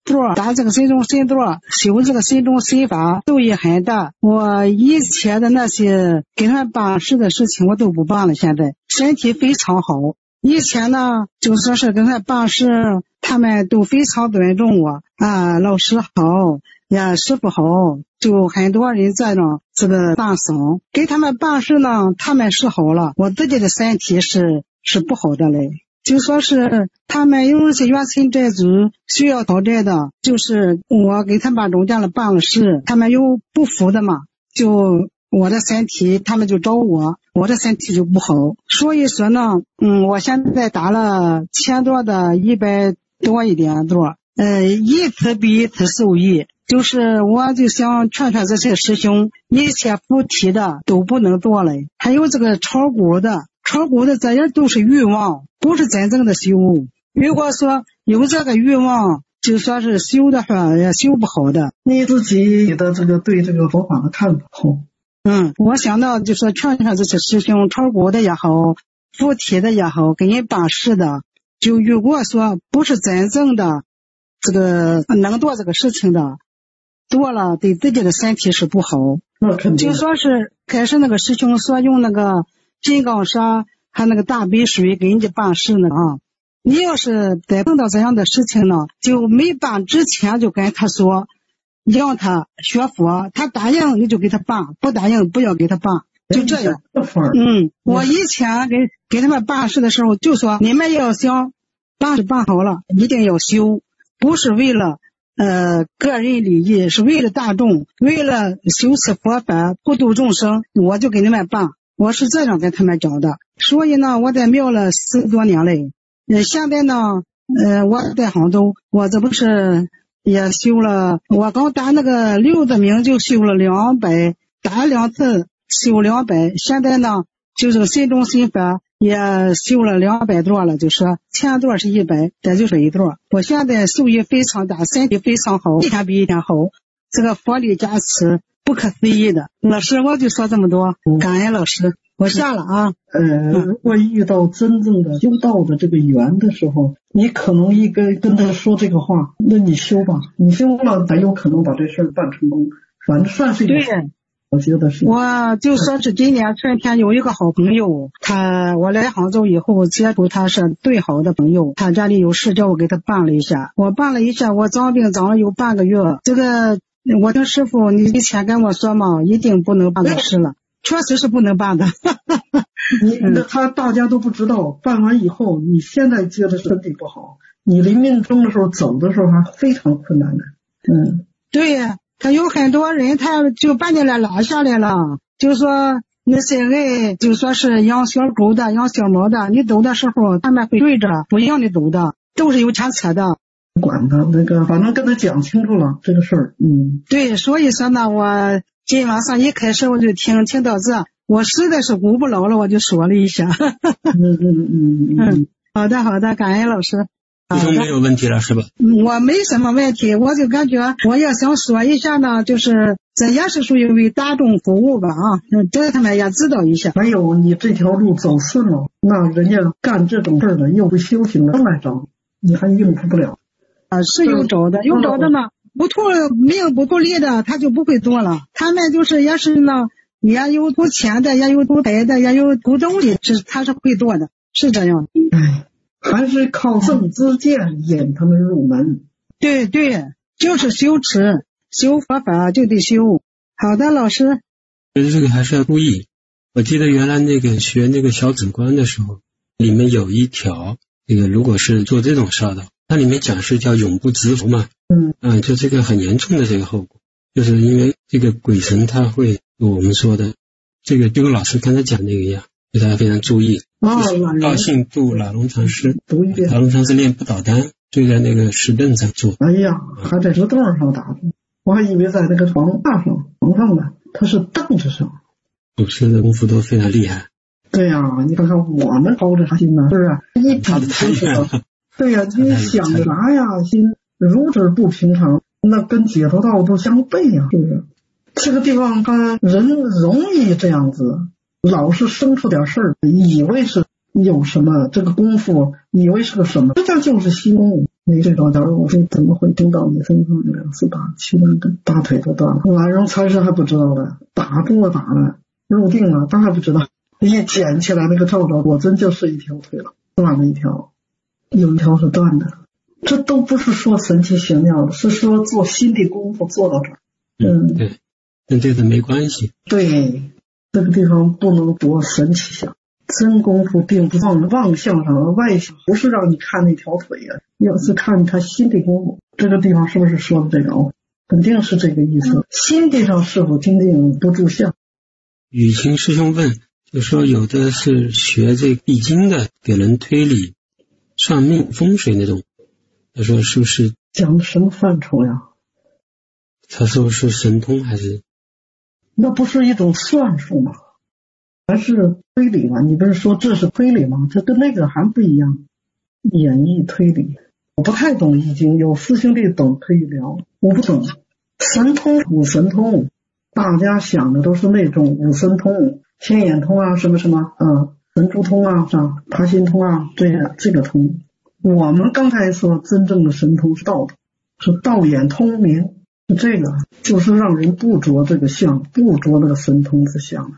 做打这个心中心座，修这个心中心法受益很大。我以前的那些给他们办事的事情我都不办了，现在身体非常好。以前呢就说是跟他们办事，他们都非常尊重我啊，老师好呀，师傅好，就很多人在那这个大声给他们办事呢，他们是好了，我自己的身体是是不好的嘞。就说是他们有那些冤亲债主需要讨债的，就是我给他们中间了办了事，他们有不服的嘛，就我的身体他们就找我，我的身体就不好。所以说呢嗯，我现在打了钱多的一百多一点多，呃，一次比一次受益。就是我就想劝劝这些师兄，一切附体的都不能做了，还有这个炒股的炒股的这些都是欲望，不是真正的修。如果说有这个欲望，就算是修的话也修不好的。 你自己的这个对这个佛法的看法好。 嗯，我想到就是劝劝这些师兄，炒股的也好，附体的也好，给人办事的，就如果说不是真正的这个能做这个事情的，多了对自己的身体是不好。 那肯定。 就说是开始那个师兄说用那个金刚砂还那个大杯水给人家办事呢啊，你要是再碰到这样的事情呢，就没办之前就跟他说让他学佛，他答应你就给他办，不答应不要给他办，就这样。嗯，我以前给给他们办事的时候就说，你们要想办事办好了一定要修，不是为了呃个人利益，是为了大众，为了修持佛法普度众生，我就给你们办，我是这样跟他们讲的。所以呢我在庙了十多年嘞，呃现在呢呃我在杭州，我这不是也修了，我刚打那个六的名就修了两百，打两次修两百，现在呢就是心中心法也修了两百多了，就说前段是一百，这就是一段。我现在受益非常大，身体非常好，一天比一天好，这个佛力加持不可思议的。老师我就说这么多，感恩老师，我下了啊。 呃，如果遇到真正的修道的这个缘的时候，你可能一跟跟他说这个话，那你修吧，你修了才有可能把这事儿办成功，反正算是一个。 对， 我觉得是。 我就说是今年春天有一个好朋友，他我来杭州以后接触他是最好的朋友，他家里有事叫我给他办了一下，我办了一下，我长病长了有半个月，这个我听师傅你以前跟我说嘛，一定不能办的事了，确实是不能办的。 你那他大家都不知道，办完以后你现在觉得身体不好，你临命终的时候走的时候还非常困难的。嗯， 对呀，他有很多人他就把你来拉下来了，就说那些人就说是养小狗的养小猫的，你走的时候他们会对着不让你走的，都是有牵扯的。 管他那个反正跟他讲清楚了这个事儿。嗯， 对，所以说呢我今晚上一开始我就听听到这，我实在是顾不了了，我就说了一下。 嗯嗯嗯嗯， 好的好的，感恩老师。 师兄没有问题了是吧？ 我没什么问题，我就感觉我也想说一下呢，就是这也是属于为大众服务吧啊，这他们也知道一下。 还有你这条路走顺了，那人家干这种事的又不修行的来找你还应付不了啊，是有找的，有找的呢。不图命不图利的他就不会做了，他们就是也是呢，也有图钱的，也有图财的，也有图东西，是他是会做的，是这样的。 哎，还是靠正知见引他们入门。 对对，就是修持修佛法就得修。好的老师， 觉得这个还是要注意。我记得原来那个学那个小止观的时候，里面有一条，这个如果是做这种事的，它里面讲是叫永不知福嘛。 嗯嗯，就这个很严重的这个后果，就是因为这个鬼神他会我们说的这个就跟老师刚才讲那个一样，就大家非常注意。 哦， 道信度老龙禅师， 读一遍。 老龙禅师练不倒单，就在那个石凳上做。 哎呀，还在石凳上打坐，我还以为在那个床榻上床上呢，他是凳子上。 祖师的功夫都非常厉害。 对呀、啊，你看看我们操着心呢，是不是？一比就是了。对呀、啊，你想啥呀？心如此不平常，那跟解脱道都相悖呀、啊，是不是？这个地方他人容易这样子，老是生出点事儿，以为是有什么这个功夫，以为是个什么，这叫就是心功。 没睡着觉，我说怎么会听到你身上有两次打，气完跟大腿都断了。晚上禅师还不知道的，打住了打了，入定了，他还不知道。一捡起来那个照照，果真就是一条腿了，断了一条，有一条是断的。这都不是说神奇玄妙的，是说做心理功夫做到这儿。 嗯，对，跟这个没关系。 对，这个地方不能多神奇想。真功夫并不放妄相上，外相不是让你看那条腿呀、啊，要是看他心地功夫。这个地方是不是说的这个？哦，肯定是这个意思。心地上是否精进不住相？ 雨晴师兄问，就说有的是学这易经的，给人推理、算命、风水那种，他说是不是讲的什么范畴呀？ 他说是神通还是？ 那不是一种算术吗？还是推理嘛？你不是说这是推理吗？这跟那个还不一样，演绎推理。我不太懂易经，有师兄弟懂可以聊，我不懂。神通五神通，大家想的都是那种五神通，天眼通啊，什么什么啊，神珠通啊，是吧？爬心通啊，这个这个通。我们刚才说真正的神通是道通，是道眼通明，这个就是让人不着这个相，不着那个神通之相。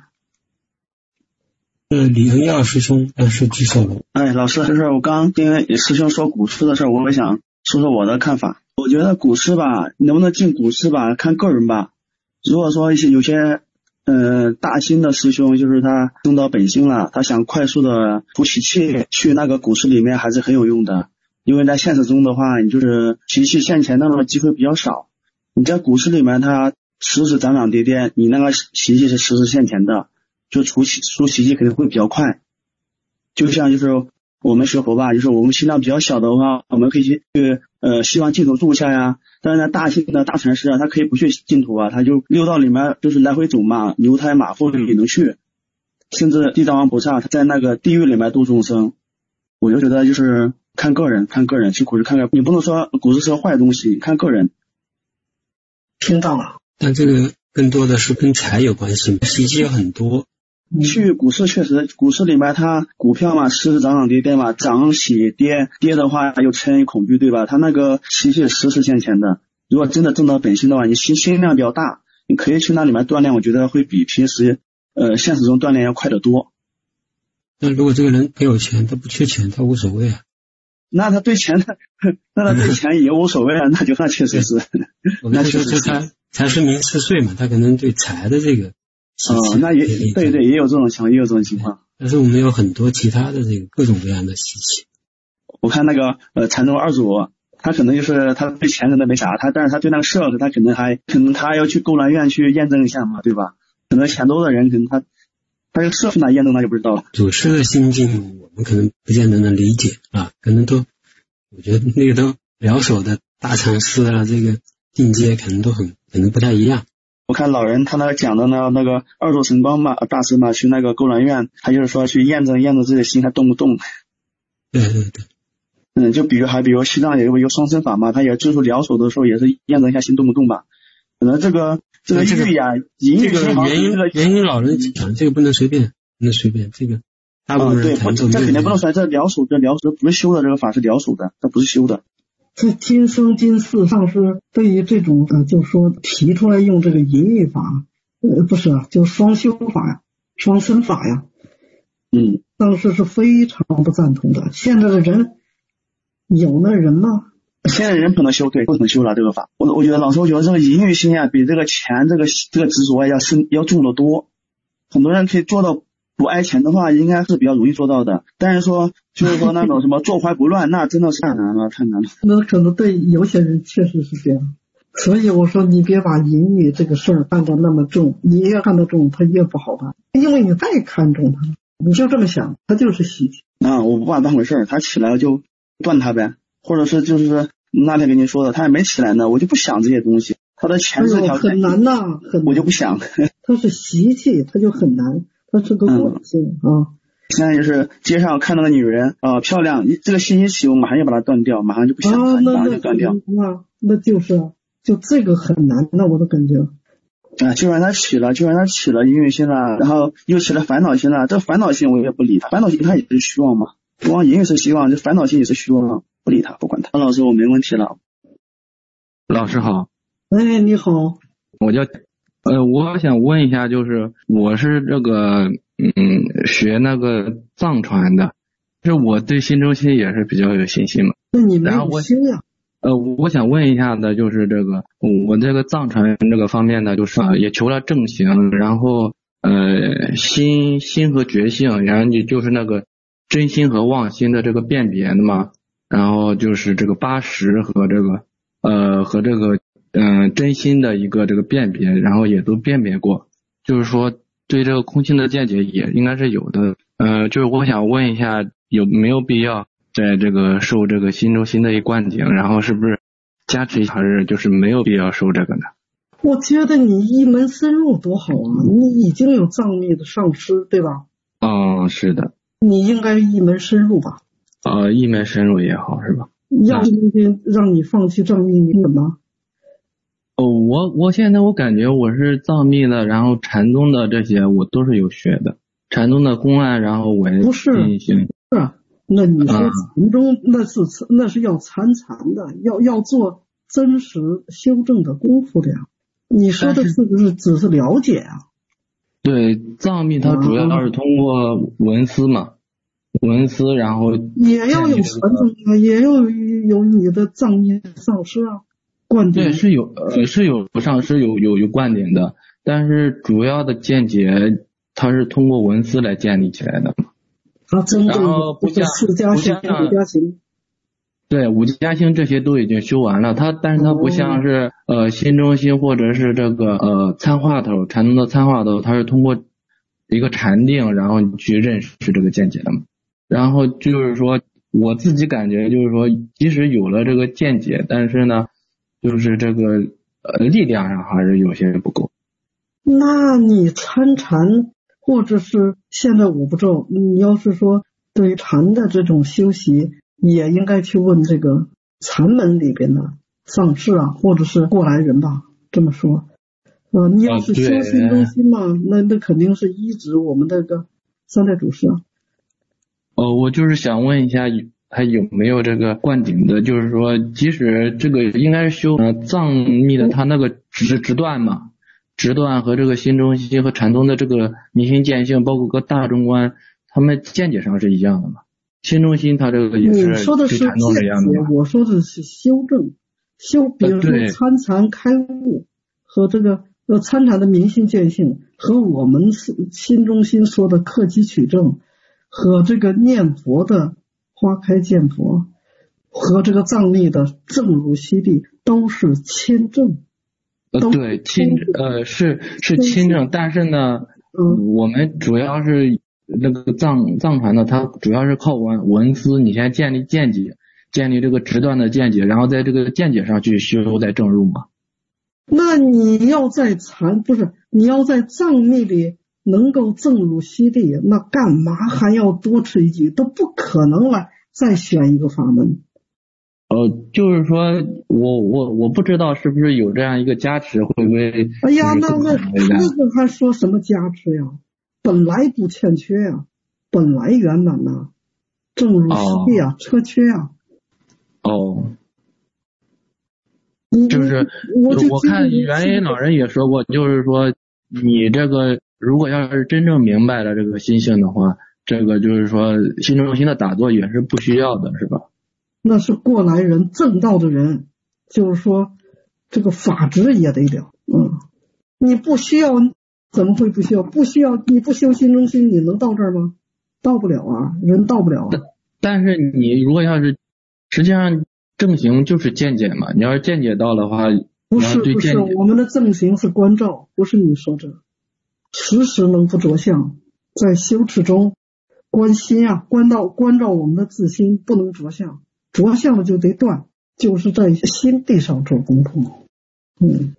呃，李恒耀师兄当时举手了。 哎，老师，就是我刚因为师兄说古诗的事，我也想说说我的看法。我觉得古诗吧，能不能进古诗吧，看个人吧。如果说一些有些呃大心的师兄，就是他中到本心了，他想快速的补习气，去那个古诗里面还是很有用的。因为在现实中的话，你就是习气现前的那种机会比较少。你在古诗里面，它时时涨涨跌跌，你那个习气是时时现前的。就除习除习气肯定会比较快，就像就是我们学佛吧，就是我们心量比较小的话，我们可以去呃希望净土住下呀。但是呢，大心的大禅师啊，他可以不去净土啊，他就六道里面就是来回走嘛，牛胎马腹也能去。甚至地藏王菩萨他在那个地狱里面度众生，我就觉得就是看个人，看个人去古诗看个，你不能说古诗是个坏东西，看个人。 听到了， 但这个更多的是跟财有关系，习气有很多。 去股市确实，股市里面它股票嘛，时时涨涨跌跌嘛，涨喜跌，跌的话又嗔又恐惧，对吧？它那个习气时时现前的。如果真的正到本心的话，你心心量比较大，你可以去那里面锻炼，我觉得会比平时呃现实中锻炼要快得多。 那如果这个人很有钱，他不缺钱，他无所谓啊。 那他对钱，那他对钱也无所谓啊，那就那确实是。 我跟他说，这他财是名是税嘛，他可能对财的这个。 哦，那也对对，也有这种情况，也有这种情况。 但是我们有很多其他的这个各种各样的习气。 我看那个呃禅宗二祖，他可能就是他对钱可能没啥，他但是他对那个社他可能还可能他要去勾栏院去验证一下嘛，对吧？可能钱多的人可能他他这个社去哪验证那就不知道了。 祖师的心境我们可能不见得能理解啊，可能都我觉得那个都了手的大禅师啊，这个境界可能都很可能不太一样。 我看老人他那讲的呢，那个二祖神光嘛大师嘛，去那个勾栏院，他就是说去验证验证自己的心还动不动。 对对对， 嗯，就比如还比如西藏有一个有双生法嘛，他也就是疗手的时候也是验证一下心动不动吧。可能这个这个欲呀，淫欲这个原因原因老人讲这个不能随便，不能随便，这个大部分人谈这、 嗯、这肯定不能说这疗手这疗手不是修的，这个法是疗手的，这不是修的。 这今生今世上师对于这种呃，就说提出来用这个淫欲法，呃，不是啊，就双修法呀，双身法呀， 嗯， 上师是非常不赞同的。现在的人有那人吗？ 现在人不能修，对，不能修了这个法。我我觉得老师，我觉得这个淫欲心啊，比这个钱这个这个执着啊要深要重得多。很多人可以做到不爱钱的话，应该是比较容易做到的。但是说就是说那种什么坐怀不乱，那真的是太难了，太难了。 那可能对有些人确实是这样。所以我说你别把淫欲这个事儿看得那么重，你越看得重，它越不好办，因为你太看重它，你就这么想，它就是习气。 啊，我不把它当回事儿，他起来了就断他呗，或者是就是那天跟您说的，他也没起来呢，我就不想这些东西。他的前置条件、 哎、很难呐、啊，很难， 我就不想。 他是习气，他就很难，他是个惯性、嗯、啊。 现在就是街上看到个女人啊、呃、漂亮，这个心一起，我马上就把它断掉，马上就不想了， 啊、那马上就断掉。 那那就是就这个很难，那我的感觉。 啊，就让他起了，就让他起了淫欲心了，然后又起了烦恼心了。这烦恼心我也不理他，烦恼心他也是虚妄嘛，不光淫欲是虚妄，这烦恼心也是虚妄。 不理他，不管他。老师，我没问题了。 老师好。 哎，你好。 我叫呃，我想问一下，就是我是这个嗯学那个藏传的，就是我对新中心也是比较有信心嘛。 那你没有修呀？ 呃，我想问一下的，就是这个我这个藏传这个方面呢，就是也求了正行，然后呃心心和觉性，然后你就是那个真心和妄心的这个辨别的嘛，然后就是这个八识和这个呃和这个嗯、呃、真心的一个这个辨别，然后也都辨别过，就是说对这个空性的见解也应该是有的。呃，就是我想问一下，有没有必要在这个受这个新中心的一灌顶，然后是不是加持还是就是没有必要受这个呢？ 我觉得你一门深入多好啊，你已经有藏密的上师对吧？ 哦，是的。 你应该一门深入吧？ 呃，一门深入也好是吧？ 要是那天让你放弃藏密，你怎么？ 哦，我我现在我感觉我是藏密的，然后禅宗的这些我都是有学的，禅宗的公案，然后我也不是进行。 是啊，那你说禅宗那是那是要参禅的，要要做真实修正的功夫的呀。你说的是不是只是了解啊？ 对，藏密它主要是通过文思嘛，文思，然后也要有传承啊，也要有你的藏密上师啊。灌顶对，是有呃是有上师有有有灌顶的，但是主要的见解它是通过文思来建立起来的。 它真正然后不像四加行、五加行， 对，五加行这些都已经修完了。它但是它不像是、哦、呃新中心或者是这个呃参话头禅宗的参话头，它是通过一个禅定，然后你去认识这个见解的嘛。然后就是说我自己感觉就是说，即使有了这个见解，但是呢。就是这个呃力量上还是有些不够。 那你参禅，或者是现在我不知道，你要是说对禅的这种修习，也应该去问这个禅门里边的上师啊，或者是过来人吧。这么说，呃，你要是修心中心嘛，啊、那那肯定是依止我们这个三代祖师啊。 哦，我就是想问一下。还有没有这个灌顶的？就是说，即使这个应该是修呃藏密的，它那个直直断嘛，直断和这个新中心和禅宗的这个明心见性，包括个大中观，他们见解上是一样的嘛？新中心它这个也是你说的是禅宗是一样的嘛？ 我说的是修正修，比如说参禅开悟和这个呃参禅的明心见性，和我们新中心说的克己取证，和这个念佛的。花开见佛和这个藏密的正入悉地都是亲证， 呃对亲呃是是亲证，但是呢，嗯，我们主要是那个藏藏传的，它主要是靠文文思，你先建立见解，建立这个直断的见解，然后在这个见解上去修再正入嘛。 那你要在禅不是你要在藏密里。能够正入悉地，那干嘛还要多吃一句？都不可能了，再选一个法门。 呃，就是说我我我不知道是不是有这样一个加持，会不会？ 哎呀，那那那个还说什么加持呀？本来不欠缺呀，本来圆满呐，正入悉地啊，砗缺呀。 哦。就是我我看元音老人也说过，就是说你这个。如果要是真正明白了这个心性的话，这个就是说心中心的打坐也是不需要的，是吧？ 那是过来人正道的人，就是说这个法执也得了，嗯，你不需要怎么会不需要？不需要你不修心中心，你能到这儿吗？到不了啊，人到不了啊。 但是你如果要是实际上正行就是见解嘛，你要是见解到的话， 不是不是，我们的正行是观照，不是你说这个。时时能不着相，在修持中观心啊，观到观照我们的自心，不能着相，着相了就得断，就是在心地上做功夫。嗯，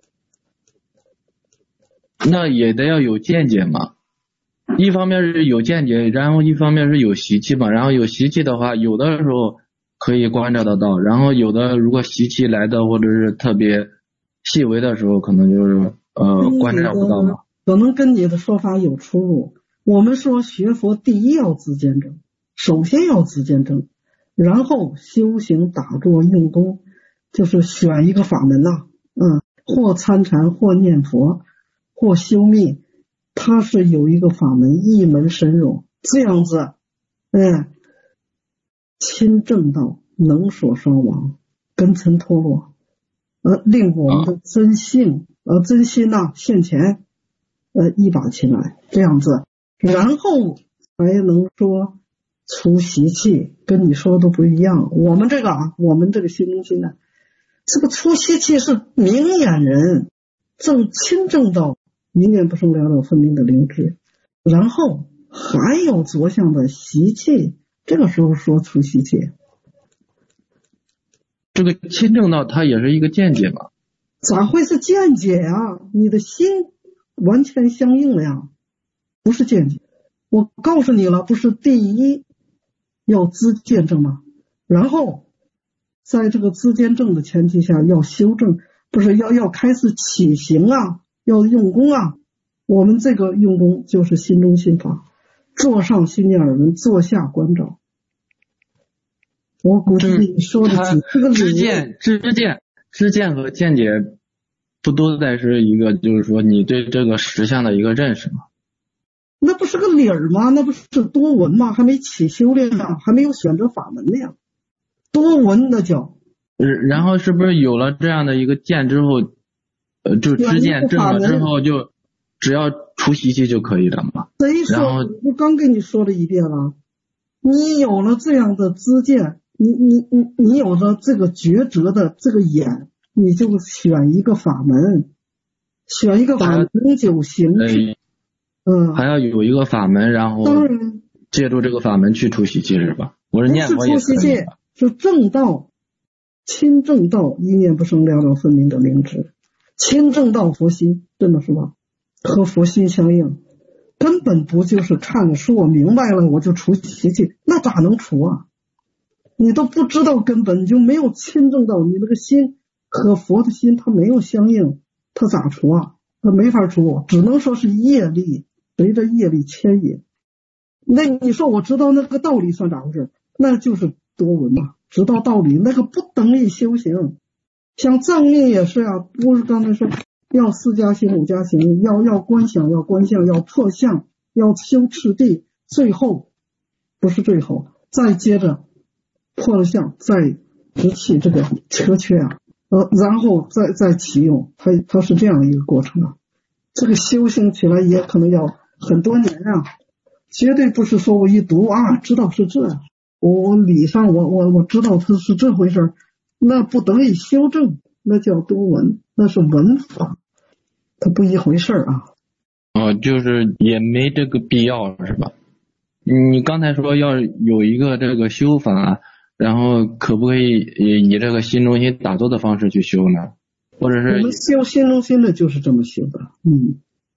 那也得要有见解嘛。一方面是有见解，然后一方面是有习气嘛。然后有习气的话，有的时候可以观照得到，然后有的如果习气来的或者是特别细微的时候，可能就是呃观照不到嘛。 可能跟你的说法有出入。我们说学佛第一要自见证，首先要自见证， 然后修行打坐用功，就是选一个法门呐、啊，嗯，或参禅，或念佛，或修密，它是有一个法门，一门深入，这样子，哎，亲正道，能所双亡，根尘脱落，呃，令我们的真性，呃，真心呐、啊、现前，呃，一把起来，这样子，然后才能说除习气，跟你说的不一样。我们这个啊，我们这个心中心呢，这个除习气是明眼人，正亲正道，明眼不生两道分明的灵智，然后还有着相的习气，这个时候说除习气。 这个亲正道它也是一个见解嘛？ 咋会是见解啊？你的心完全相应了呀，不是见解。我告诉你了，不是第一要知见正吗？然后在这个知见正的前提下要修正，不是要要开始起行啊，要用功啊。我们这个用功就是心中心法，坐上心念耳闻，坐下观照。我估计你说的这个知见知见知见和见解不都在是一个，就是说你对这个实相的一个认识吗？ 那不是个理儿吗？那不是多闻吗？还没起修炼呢，还没有选择法门呢呀。多闻那叫。 然后是不是有了这样的一个见之后，呃，就知见正了之后，就只要除习气就可以了嘛？ 谁说？我刚跟你说了一遍了，你有了这样的知见，你你你你有了这个抉择的这个眼，你就选一个法门，选一个法门就行。嗯， 还要有一个法门，然后借助这个法门去除习气是吧？我是念佛也可以。不是除习气， 是正道，亲正道，一念不生两道分明的灵智。亲正道佛心，这么说吧，和佛心相应，根本不就是看了书我明白了我就除习气，那咋能除啊？你都不知道根本，你就没有亲正道，你那个心和佛的心它没有相应，它咋除啊？它没法除，只能说是业力。随着业力牵引，那你说我知道那个道理算咋回事？那就是多闻嘛，知道道理那个不等于修行。像正命也是啊，不是刚才说要四加行五加行，要要观想要观相，要破相，要修次第，最后不是最后，再接着破了相，再直起这个车缺啊，呃，然后再再启用，它它是这样一个过程啊。这个修行起来也可能要很多年啊，绝对不是说我一读啊知道是这，我理上我我我知道它是这回事，那不等于修正，那叫多闻，那是闻法，它不一回事啊。 哦，就是也没这个必要是吧？你刚才说要有一个这个修法，然后可不可以以这个心中心打坐的方式去修呢？或者是我们修心中心的就是这么修的，嗯，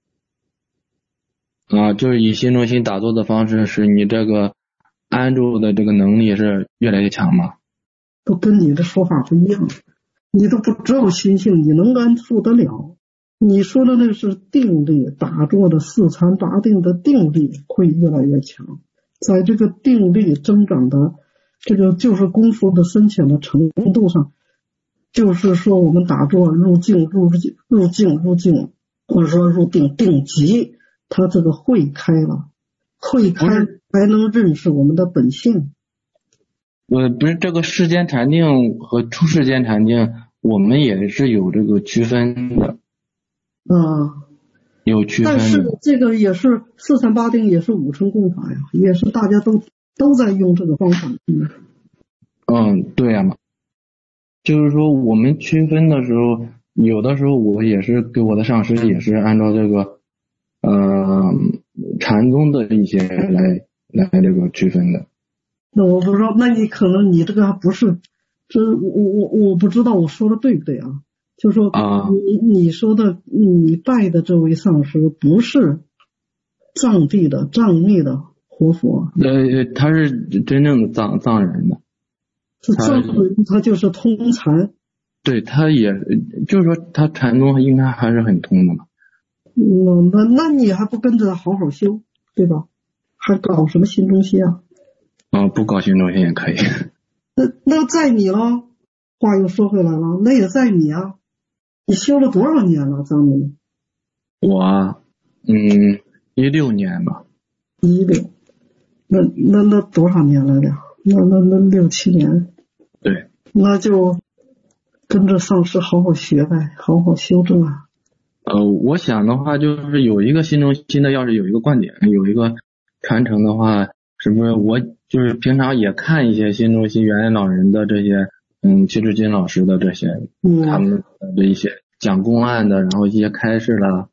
啊，就是以心中心打坐的方式，使你这个安住的这个能力是越来越强吗？ 都跟你的说法不一样，你都不知道心性，你能安住得了？你说的那是定力，打坐的四禅八定的定力会越来越强，在这个定力增长的这个就是功夫的深浅的程度上。就是说我们打坐入静入静入静入静或者说入定定极，它这个慧开了，慧开才能认识我们的本性。 呃，不是这个世间禅定和出世间禅定我们也是有这个区分的啊， 有区分的。 但是这个也是四禅八定，也是五乘功法呀，也是大家都都在用这个方法。嗯， 嗯，对呀嘛。就是说我们区分的时候，有的时候我也是给我的上师也是按照这个呃禅宗的一些来来这个区分的。 那我不知道，那你可能你这个还不是，这我我我不知道我说的对不对啊？就说啊， 你你说的你拜的这位上师不是藏地的藏密的活佛， 呃，他是真正的藏藏人的。 是藏人，他就是通禅。 对，他也就是说他禅宗应该还是很通的嘛。 嗯，那那你还不跟着好好修，对吧？还搞什么心中心啊？ 啊、哦，不搞心中心也可以。 那那在你了，话又说回来了，那也在你啊。你修了多少年了，张明？ 我嗯一六年吧。 一六，那那那多少年来了？那那那六七年。 对。 那就跟着上师好好学呗，好好修正啊。 呃，我想的话就是有一个新中心的，要是有一个观点，有一个传承的话，是不是我就是平常也看一些新中心元老人的这些，嗯，齐志金老师的这些， 嗯、 他们的一些讲公案的，然后一些开示啦，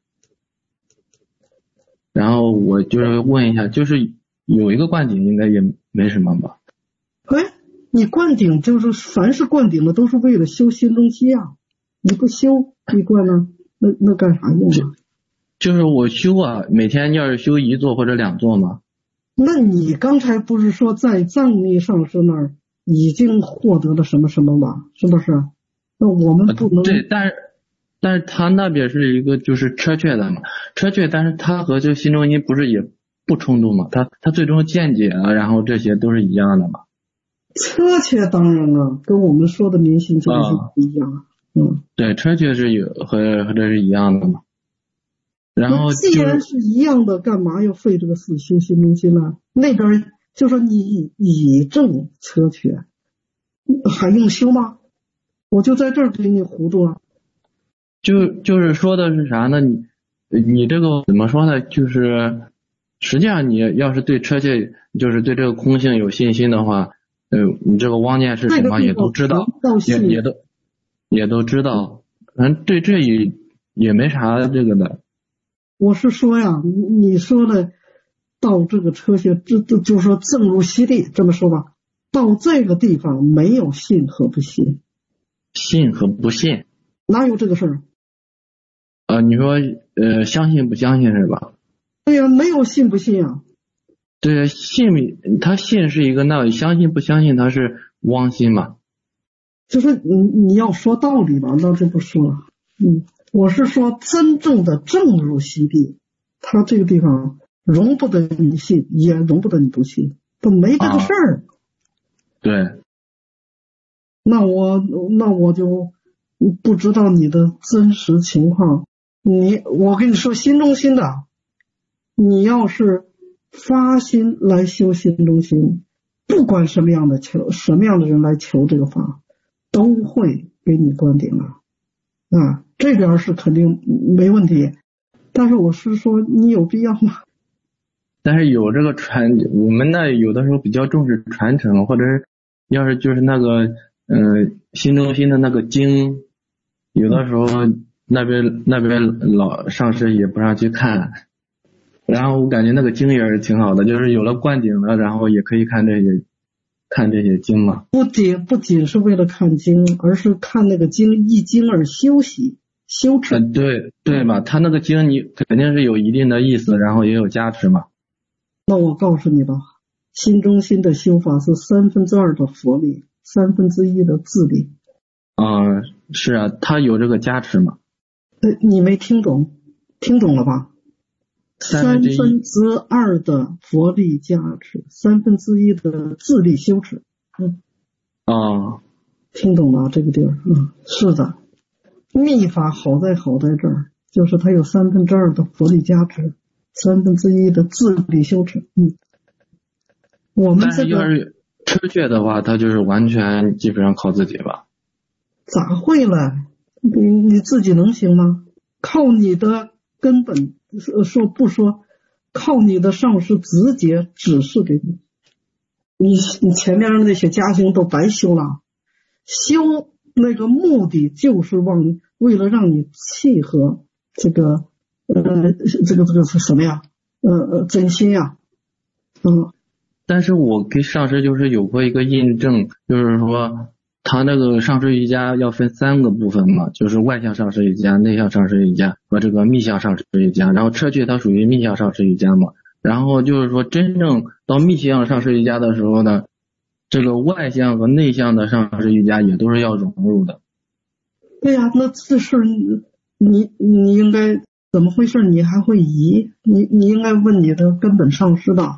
然后我就是问一下，就是有一个灌顶应该也没什么吧？ 哎，你灌顶就是凡是灌顶的都是为了修新中心啊，你不修你灌呢？那那干啥用啊？ 就是我修啊，每天要是修一座或者两座嘛。 那你刚才不是说在藏密上师那儿已经获得了什么什么吗？是不是？那我们不能、 呃、对，但是但是他那边是一个就是车阙的嘛，车阙，但是他和这个新中心不是也不冲突嘛？他他最终见解啊，然后这些都是一样的嘛。 车阙当然了，跟我们说的明心见性不一样啊。嗯， 对，车阙是有和和这是一样的嘛。然后、就是、 既然是一样的，干嘛要费这个事修新中心呢？那边就说你以正车阙，还用修吗？我就在这儿给你糊涂了。 就就是说的是啥呢？你你这个怎么说呢？就是实际上你要是对车阙，就是对这个空性有信心的话，呃，你这个妄念是什么也都知道，也也都也都知道，反正对这也也没啥这个的。 我是说呀，你说的到这个车阙，这这就是说正入西地，这么说吧，到这个地方没有信和不信。 信和不信？ 哪有这个事儿？ 呃，你说呃，相信不相信是吧？ 对呀、啊，没有信不信啊？ 对，信他信是一个，那相信不相信他是妄心嘛？ 就是你你要说道理吧，那就不说了。嗯。我是说真正的正入西地，他这个地方容不得你信，也容不得你不信，都没这个事儿、啊。 对。 那我那我就不知道你的真实情况。你我跟你说，新中心的，你要是发心来修新中心，不管什么样的求什么样的人来求这个法，都会给你灌顶啊。啊，这边是肯定没问题，但是我是说你有必要吗？ 但是有这个传，我们那有的时候比较重视传承，或者是要是就是那个呃新中心的那个经，有的时候那边那边老上师也不让去看，然后我感觉那个经也是挺好的，就是有了灌顶了，然后也可以看这些。看这些经嘛， 不仅不仅是为了看经，而是看那个经一经而修习修持、 呃。对对嘛，他那个经你肯定是有一定的意思，然后也有加持嘛。 那我告诉你吧，新中心的修法是三分之二的佛力，三分之一的智力。 嗯、呃，是啊，他有这个加持嘛。 呃，你没听懂？听懂了吧？三分之二的佛力加持，三分之一的智力修持。嗯， 哦， 听懂了这个地儿。嗯，是的，密法好在好在这儿，就是它有三分之二的佛力加持，三分之一的智力修持。嗯，我们这个但是要是车阙的话，它就是完全基本上靠自己吧？ 咋会了？你你自己能行吗？靠你的根本。说不说，靠你的上师直接指示给你，你你前面的那些加行都白修了，修那个目的就是往为了让你契合这个呃这个这个是什么呀？呃呃真心呀，嗯。 但是我给上师就是有过一个印证，就是说他那个上师瑜伽要分三个部分嘛，就是外向上师瑜伽、内向上师瑜伽和这个密向上师瑜伽。然后车阙它属于密向上师瑜伽嘛，然后就是说真正到密向上师瑜伽的时候呢，这个外向和内向的上师瑜伽也都是要融入的。 对呀、啊，那这事儿你你应该怎么回事？你还会疑？你你应该问你的根本上师的，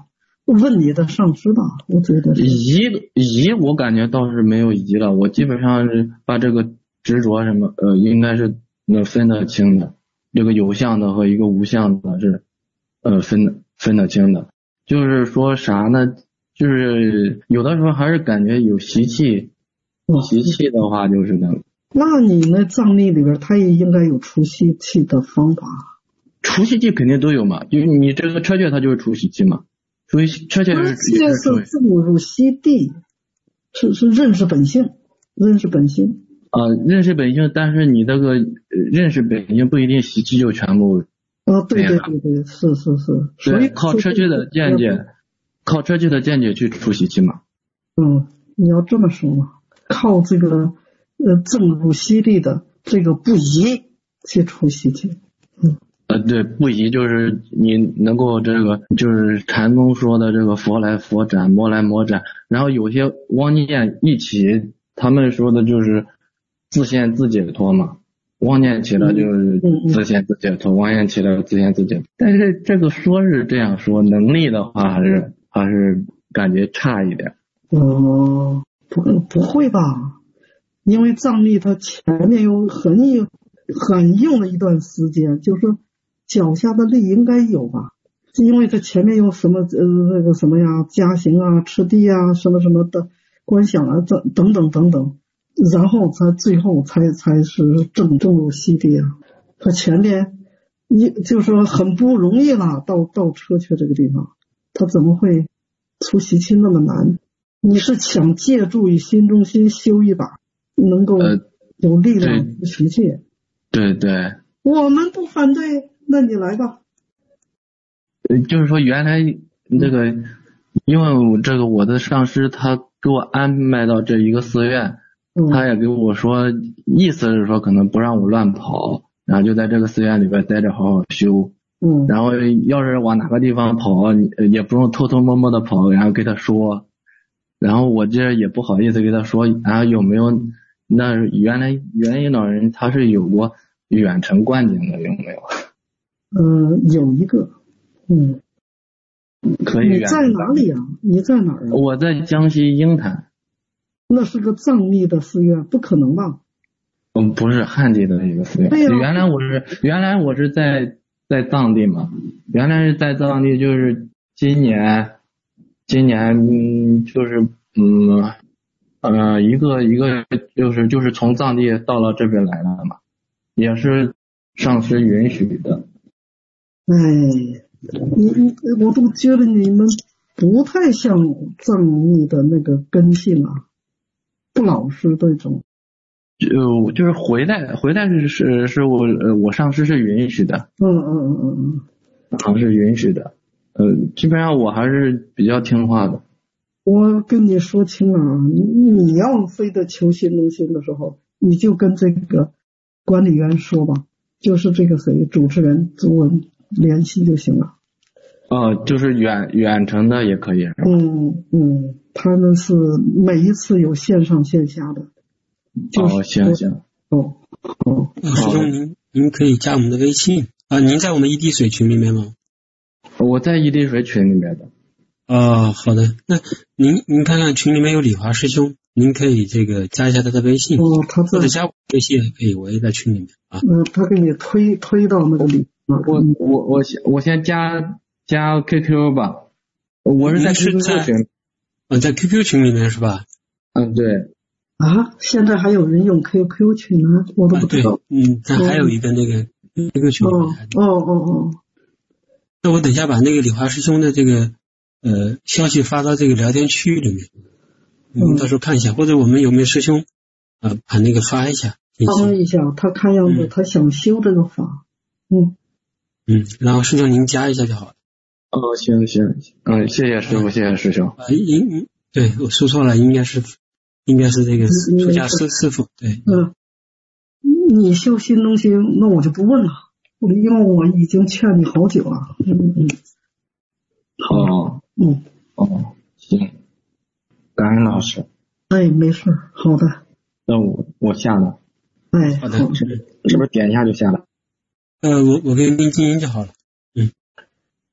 问你的上师吧，我觉得疑疑我感觉倒是没有疑了，我基本上是把这个执着什么呃应该是能分得清的，这个有相的和一个无相的是呃分分得清的。就是说啥呢，就是有的时候还是感觉有习气，习气的话就是那个。 那你那藏历里边它也应该有除习气的方法。 除习气肯定都有嘛，就是你这个车穴它就是除习气嘛，除习车穴是这是自入息地，是是认识本性，认识本性啊、呃，认识本性，但是你那个认识本性不一定习气就全部啊，对对对对，是是是，所以靠车穴的见解，靠车穴的见解去除习气嘛。 嗯，你要这么说嘛，靠这个呃正入息地的这个不疑去除习气。嗯。 呃，对，不疑就是你能够这个，就是禅宗说的这个佛来佛斩，魔来魔斩，然后有些妄念一起，他们说的就是自现自解脱嘛，妄念起了就是自现自解脱，妄念起了自现自解脱。但是这个说是这样说，能力的话还是还是感觉差一点。 哦，不不会吧？因为藏历它前面有很很用了一段时间，就是说脚下的力应该有吧，因为它前面有什么呃那个什么呀，家行啊、吃地啊、什么什么的观想啊，等等等等等，然后才最后才才是正正入息地啊。它前面你就是说很不容易了，到到车缺这个地方，它怎么会除习气那么难？你是想借助于心中心修一把，能够有力量除习气？呃、 对对， 我们不反对。那你来吧。 就是说原来这个，因为我这个我的上师他给我安排到这一个寺院， 嗯、 他也给我说，意思是说可能不让我乱跑，然后就在这个寺院里边待着好好修。 嗯， 然后要是往哪个地方跑，也不用偷偷摸摸的跑，然后跟他说。然后我这也不好意思跟他说，然后有没有那原来元婴老人他是有过远程观景的，有没有？ 呃，有一个，嗯， 可以。 你在哪里啊？你在哪儿啊？ 我在江西鹰潭。 那是个藏历的寺院，不可能吧？ 嗯，不是汉地的一个寺院。 对呀、啊。 原来我是原来我是在在藏地嘛，原来是在藏地，就是今年今年嗯就是嗯呃一个一个就是就是从藏地到了这边来了嘛，也是上师允许的。 哎，你你我都觉得你们不太像藏历的那个根性啊，不老实这种。 就就是回来回来是是是我呃我上师是允许的。 嗯嗯嗯嗯嗯，上师允许的。呃，基本上我还是比较听话的。 我跟你说清了啊，你你要非得求心中心的时候，你就跟这个管理员说吧，就是这个谁主持人主文联系就行了。 哦，就是远远程的也可以是吧？ 嗯嗯，他们是每一次有线上线下的。就是、 哦，行行。 哦哦， 师兄您您可以加我们的微信啊，您在我们一滴水群里面吗？ 我在一滴水群里面的。 哦，好的，那您您看看群里面有李华师兄，您可以这个加一下他的微信。 哦，他在。 或者加我微信也可以，我也在群里面啊。 嗯，他给你推推到那个里。 我我我先我先加加 Q Q 吧，我是在 Q Q 群。 嗯，在 Q Q 群里面是吧？ 嗯，对。 啊，现在还有人用 Q Q 群呢，我都不知道。 啊、嗯，他还有一个那个那、嗯、个群。 哦哦哦哦。 那我等一下把那个李华师兄的这个呃消息发到这个聊天区里面，你们到时候看一下，嗯、或者我们有没有师兄啊、呃、把那个发一下。 发一下，他看样子、嗯、他想修这个法。嗯。 嗯，然后师兄您加一下就好了。 哦，行行，嗯，谢谢师傅，谢谢师兄。 啊，应对我说错了，应该是。应该是这个出家师师傅，对。 嗯，你修心中心，那我就不问了，因为我已经劝你好久了。嗯嗯。 好。 嗯。 哦，行。感恩老师。 哎，没事，好的。 那我我下了。 哎， 好的， 好是是不是点一下就下了？ 呃，我我给您静音就好了。嗯。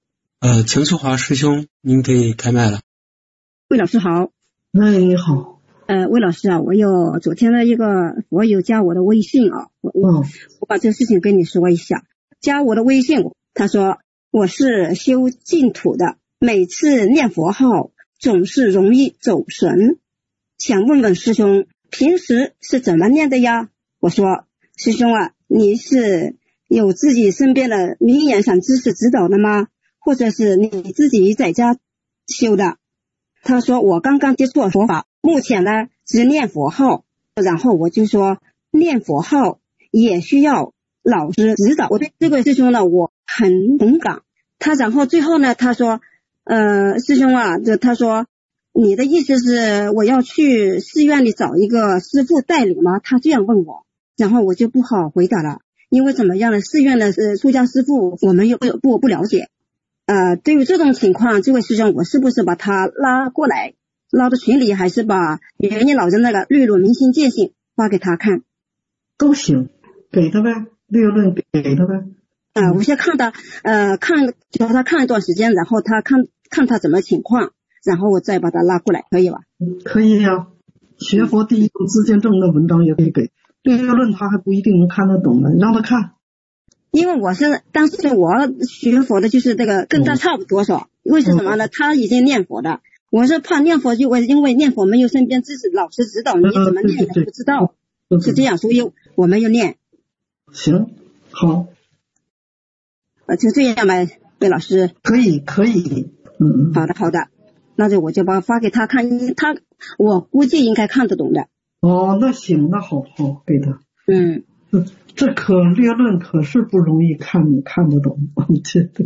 呃，陈淑华师兄，您可以开麦了。 魏老师好。 哎，你好。 呃，魏老师啊，我有昨天的一个佛友加我的微信啊，我我、嗯、我把这个事情跟你说一下。加我的微信，他说我是修净土的，每次念佛号总是容易走神，想问问师兄，平时是怎么念的呀？我说师兄啊，你是有自己身边的明眼善知识指导的吗？或者是你自己在家修的？他说我刚刚接触佛法，目前呢只念佛号，然后我就说念佛号也需要老师指导。我对这个师兄呢我很同感。他然后最后呢他说呃师兄啊，就他说你的意思是我要去寺院里找一个师父带领吗？他这样问我，然后我就不好回答了，因为怎么样的寺院的呃出家师父我们又不不不了解。呃，对于这种情况，这位师兄，我是不是把他拉过来，拉到群里，还是把元念老人那个略论明心见性发给他看？ 都行，给他呗，略论给他呗。 啊、呃，我先看他，呃，看叫他看一段时间，然后他看看他怎么情况，然后我再把他拉过来，可以吧？ 可以呀、啊，学佛第一种自见证的文章也可以给，略论他还不一定能看得懂呢，让他看。 因为我是当时我学佛的就是这个跟他差不多少，因为是什么呢？他已经念佛的，我是怕念佛，就为因为念佛没有身边知识老师指导，你怎么念也不知道，是这样，所以我没有念。 行，好， 呃，就这样吧，魏老师。 可以，可以，嗯， 好的，好的，那就我就把发给他看，他我估计应该看得懂的。 哦，那行，那好好给他。 嗯。 这可略论可是不容易看看得懂，我觉得。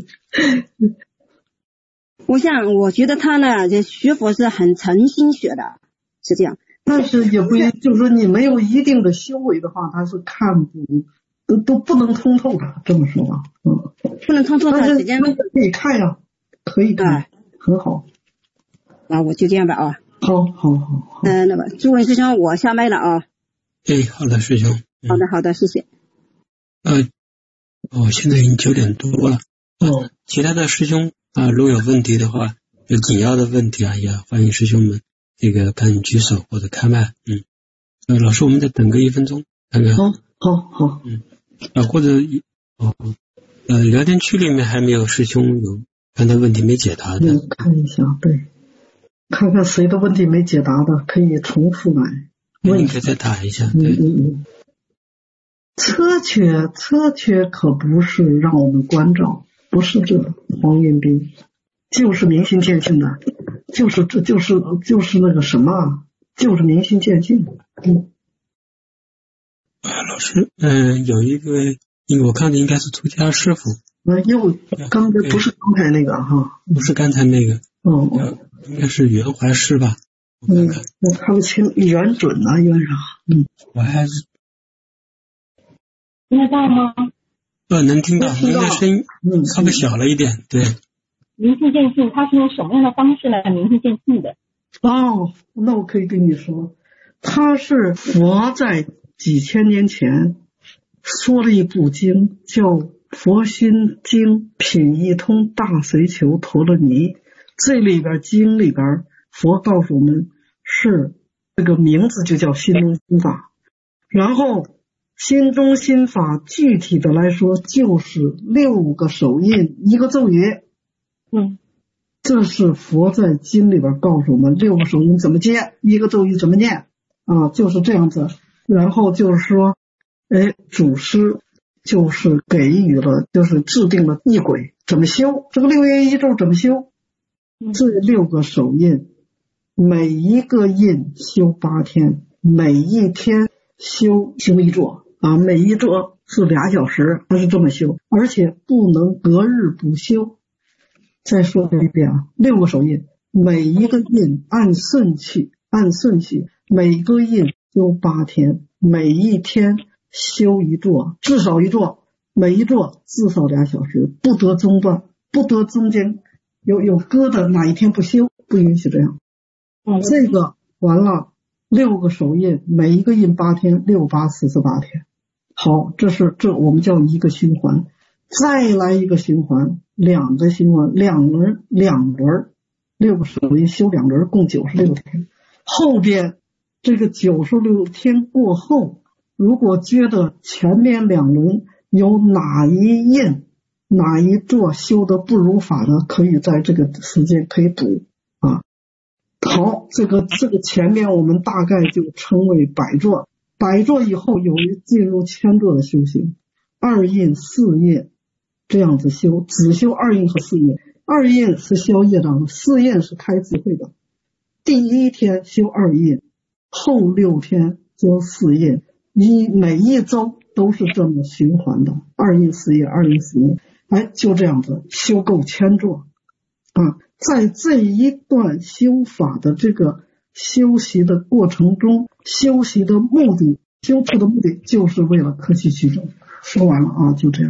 我想，我觉得他呢，这学佛是很诚心学的，是这样。 但是也不，就是说你没有一定的修为的话，他是看不都都不能通透的，这么说吧，嗯， 不能通透的时间。 可以看呀，可以看，啊、很好。 那我就这样吧啊。 好，好，好，好。 嗯、呃，那么诸位师兄，我下麦了啊。 哎，好的，师兄。 嗯、好的，好的，谢谢。 呃，哦，现在已经九点多了。 哦， 其他的师兄啊，如果有问题的话，有紧要的问题啊，也欢迎师兄们这个赶紧举手或者开麦。嗯，呃，老师，我们再等个一分钟，看看。 好，好，好。 嗯，啊，或者哦，呃，聊天区里面还没有师兄有看到问题没解答的。 嗯，看一下，对，看看谁的问题没解答的，可以重复来问。 你可以再打一下，对。 嗯嗯嗯。车缺车缺可不是让我们关照，不是这黄彦斌，就是明心见性的，就是这就是就是那个什么，就是明心见性。嗯， 啊，老师，嗯、呃，有一位，我看的应该是出家师傅。 啊，又刚才不是刚才那个哈， 不是刚才那个， 哦， 呃、应该是袁怀师吧？我看看， 我看不清，袁准啊，袁啥？嗯， 我还是。 听得到吗？ 呃，能听到，应该声音稍微小了一点，对。 明心见性，它是用什么样的方式来明心见性的？ 哦，那我可以跟你说，他是佛在几千年前说了一部经，叫《佛心经品一通大随求陀罗尼》，这里边经里边佛告诉我们是这个名字就叫心中心法，然后心中心法具体的来说就是六个手印一个咒语。 嗯， 这是佛在经里边告诉我们六个手印怎么接，一个咒语怎么念啊，就是这样子。然后就是说哎，祖师就是给予了，就是制定了仪轨怎么修，这个六月一咒怎么修，这六个手印每一个印修八天，每一天修修一座啊，每一座是俩小时，它是这么修，而且不能隔日不修。再说一遍啊，六个手印，每一个印按顺序，按顺序，每个印修八天，每一天修一座，至少一座，每一座至少俩小时，不得中断，不得中间有有搁的哪一天不修，不允许这样。 嗯， 这个完了，六个手印，每一个印八天，六八四十八天。好，这是这我们叫一个循环。再来一个循环， 两个星啊，两轮两轮六个手印修两轮，共九十六天。后边这个九十六天过后，如果觉得前面两轮有哪一印哪一座修的不如法的，可以在这个时间可以补啊。好，这个这个前面我们大概就称为百座，百座以后有进入千座的修行，二印四印这样子修，只修二印和四印。二印是消业障，四印是开智慧的。第一天修二印，后六天修四印，一每一周都是这么循环的，二印四印，二印四印，哎，就这样子修够千座啊。在这一段修法的这个修习的过程中，修习的目的，修持的目的就是为了克己取正。说完了啊，就这样。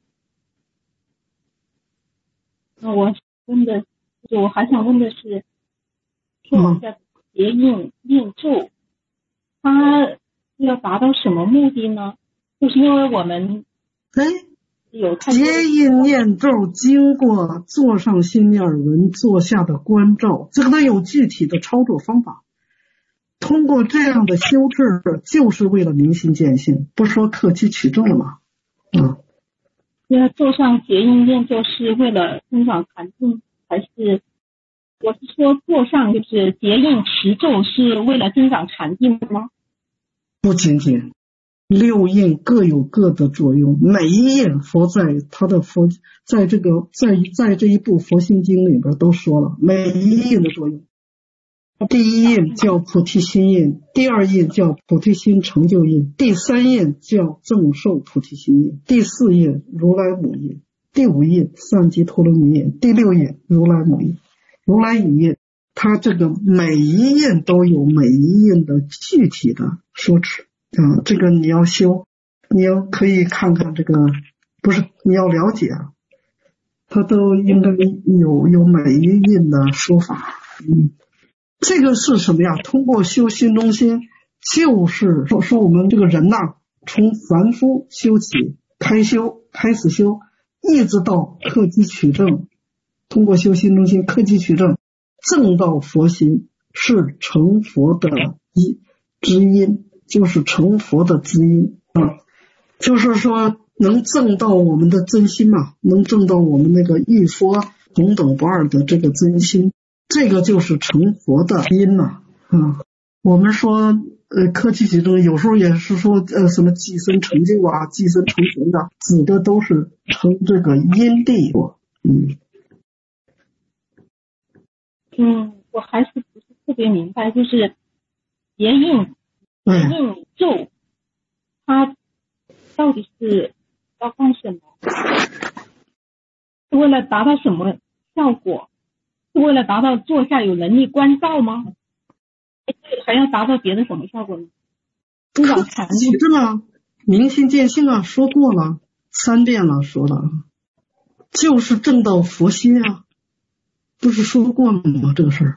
那我问的，就我还想问的是，说我们的结印念咒，它要达到什么目的呢？就是因为我们哎， 有结印念咒，经过座上心念耳闻，座下的观照，这个都有具体的操作方法。通过这样的修持，就是为了明心见性，不说克己取正了吗？嗯。 那座上结印念咒是为了增长禅定，还是我是说座上就是结印持咒是为了增长禅定吗？ 不仅仅，六印各有各的作用，每一印佛在他的佛在这个在在这一部佛心经里边都说了每一印的作用。第一印叫菩提心印，第二印叫菩提心成就印，第三印叫正受菩提心印，第四印如来母印，第五印三级陀罗尼印，第六印如来母印，如来语印。它这个每一印都有每一印的具体的说持啊，这个你要修，你要可以看看这个，不是你要了解啊，它都应该有有每一印的说法。嗯。这个是什么呀？通过修心中心，就是说说我们这个人呐、啊，从凡夫修起，开修开始修，一直到克己取正，通过修心中心克己取正，正到佛心，是成佛的一知因，就是成佛的知因啊，就是说能正到我们的真心嘛，能正到我们那个一佛同等不二的这个真心。这个就是成佛的因呐、啊，嗯，我们说呃克己取正，有时候也是说呃什么寄生成就啊，寄生成神的，指的都是成这个因地果，嗯。 嗯，我还是不是特别明白，就是结印结印咒，它到底是要干什么？是为了达到什么效果？是为了达到座下有能力观照吗？还要达到别的什么效果呢？增长禅定是啊，明心见性啊，说过了三遍了，说了，就是正到佛心啊，不是说过了吗？这个事儿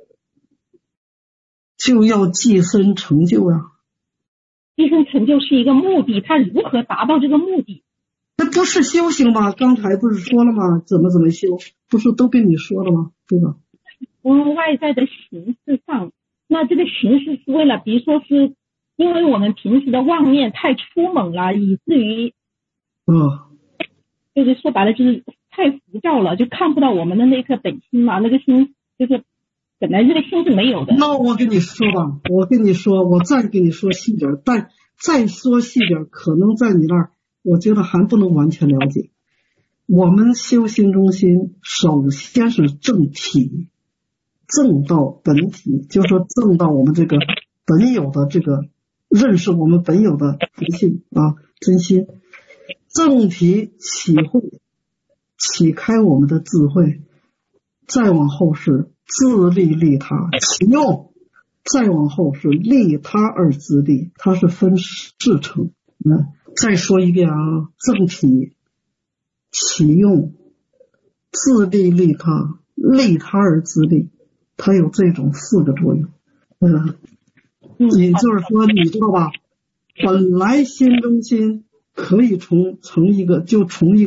就要寄生成就啊， 寄生成就是一个目的，它如何达到这个目的？ 那不是修行吗？刚才不是说了吗？怎么怎么修？不是都跟你说了吗？对吧？ 从外在的形式上，那这个形式是为了，比如说是因为我们平时的妄念太粗猛了，以至于， 嗯， 就是说白了就是太浮躁了，就看不到我们的那颗本心嘛，那个心就是本来这个心是没有的。 那我跟你说吧，我跟你说，我再跟你说细点，但再说细点，可能在你那儿。我觉得还不能完全了解。我们修心中心，首先是正体，正到本体，就是说正到我们这个本有的这个认识我们本有的佛性啊，真心。正体启慧，启开我们的智慧，再往后是自利利他，启用，再往后是利他而自利，它是分事成。嗯。再说一遍啊，正体启用自利利他，利他而自利，它有这种四个作用。嗯，也就是说你知道吧，本来心中心可以从从一个就从一个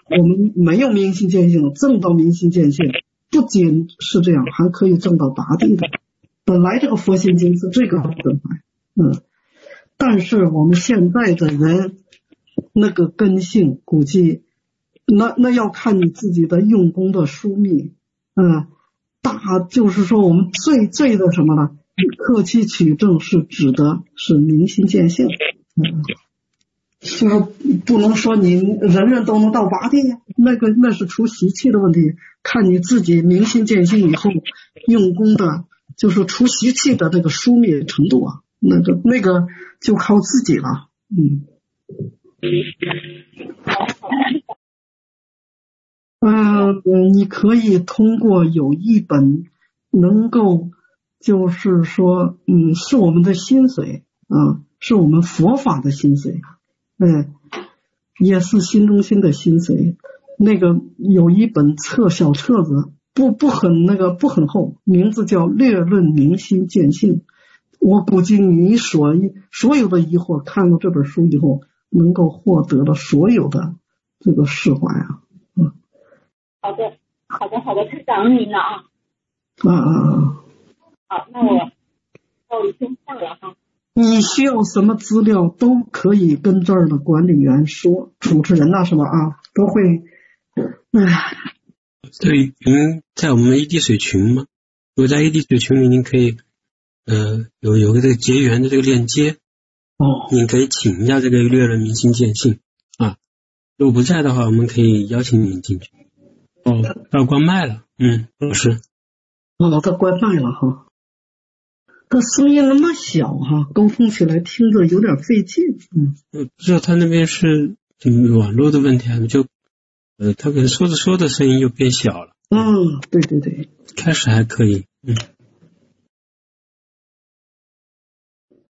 我们没有明心见性，证到明心见性，不仅是这样，还可以证到达地的。本来这个佛心经是这个根牌，嗯，但是我们现在的人那个根性，估计那那要看你自己的用功的疏密，嗯，大就是说我们最最的什么呢？克期取证是指的是明心见性，嗯。就是不能说你人人都能到八地呀，那个那是出习气的问题，看你自己明心见性以后用功的，就是出习气的这个疏密程度啊，那个那个就靠自己了，嗯。嗯、呃，你可以通过有一本能够，就是说，嗯，是我们的心髓啊，是我们佛法的心髓。嗯，也是心中心的心髓。那个有一本册小册子，不不很那个不很厚，名字叫《略论明心见性》。我估计你所所有的疑惑，看过这本书以后，能够获得了所有的这个释怀啊。嗯， 好的，好的，好的，太感恩您了啊。 啊啊啊！ 好，那我那我先下了哈。 你需要什么资料都可以跟这儿的管理员说，主持人呐、啊、什么啊都会。唉， 这个云在我们 A D 水群吗？如果在 A D 水群里，您可以呃有有个这个结缘的这个链接哦， 您可以请一下这个略论明心见性啊。如果不在的话，我们可以邀请您进去。哦，要关麦了，嗯，老师。 哦，他关麦了哈。他声音那么小哈，沟通起来听着有点费劲。嗯， 我不知道他那边是网络的问题还是就呃，他可能说着说着声音就变小了。 嗯，对对对， 开始还可以，嗯。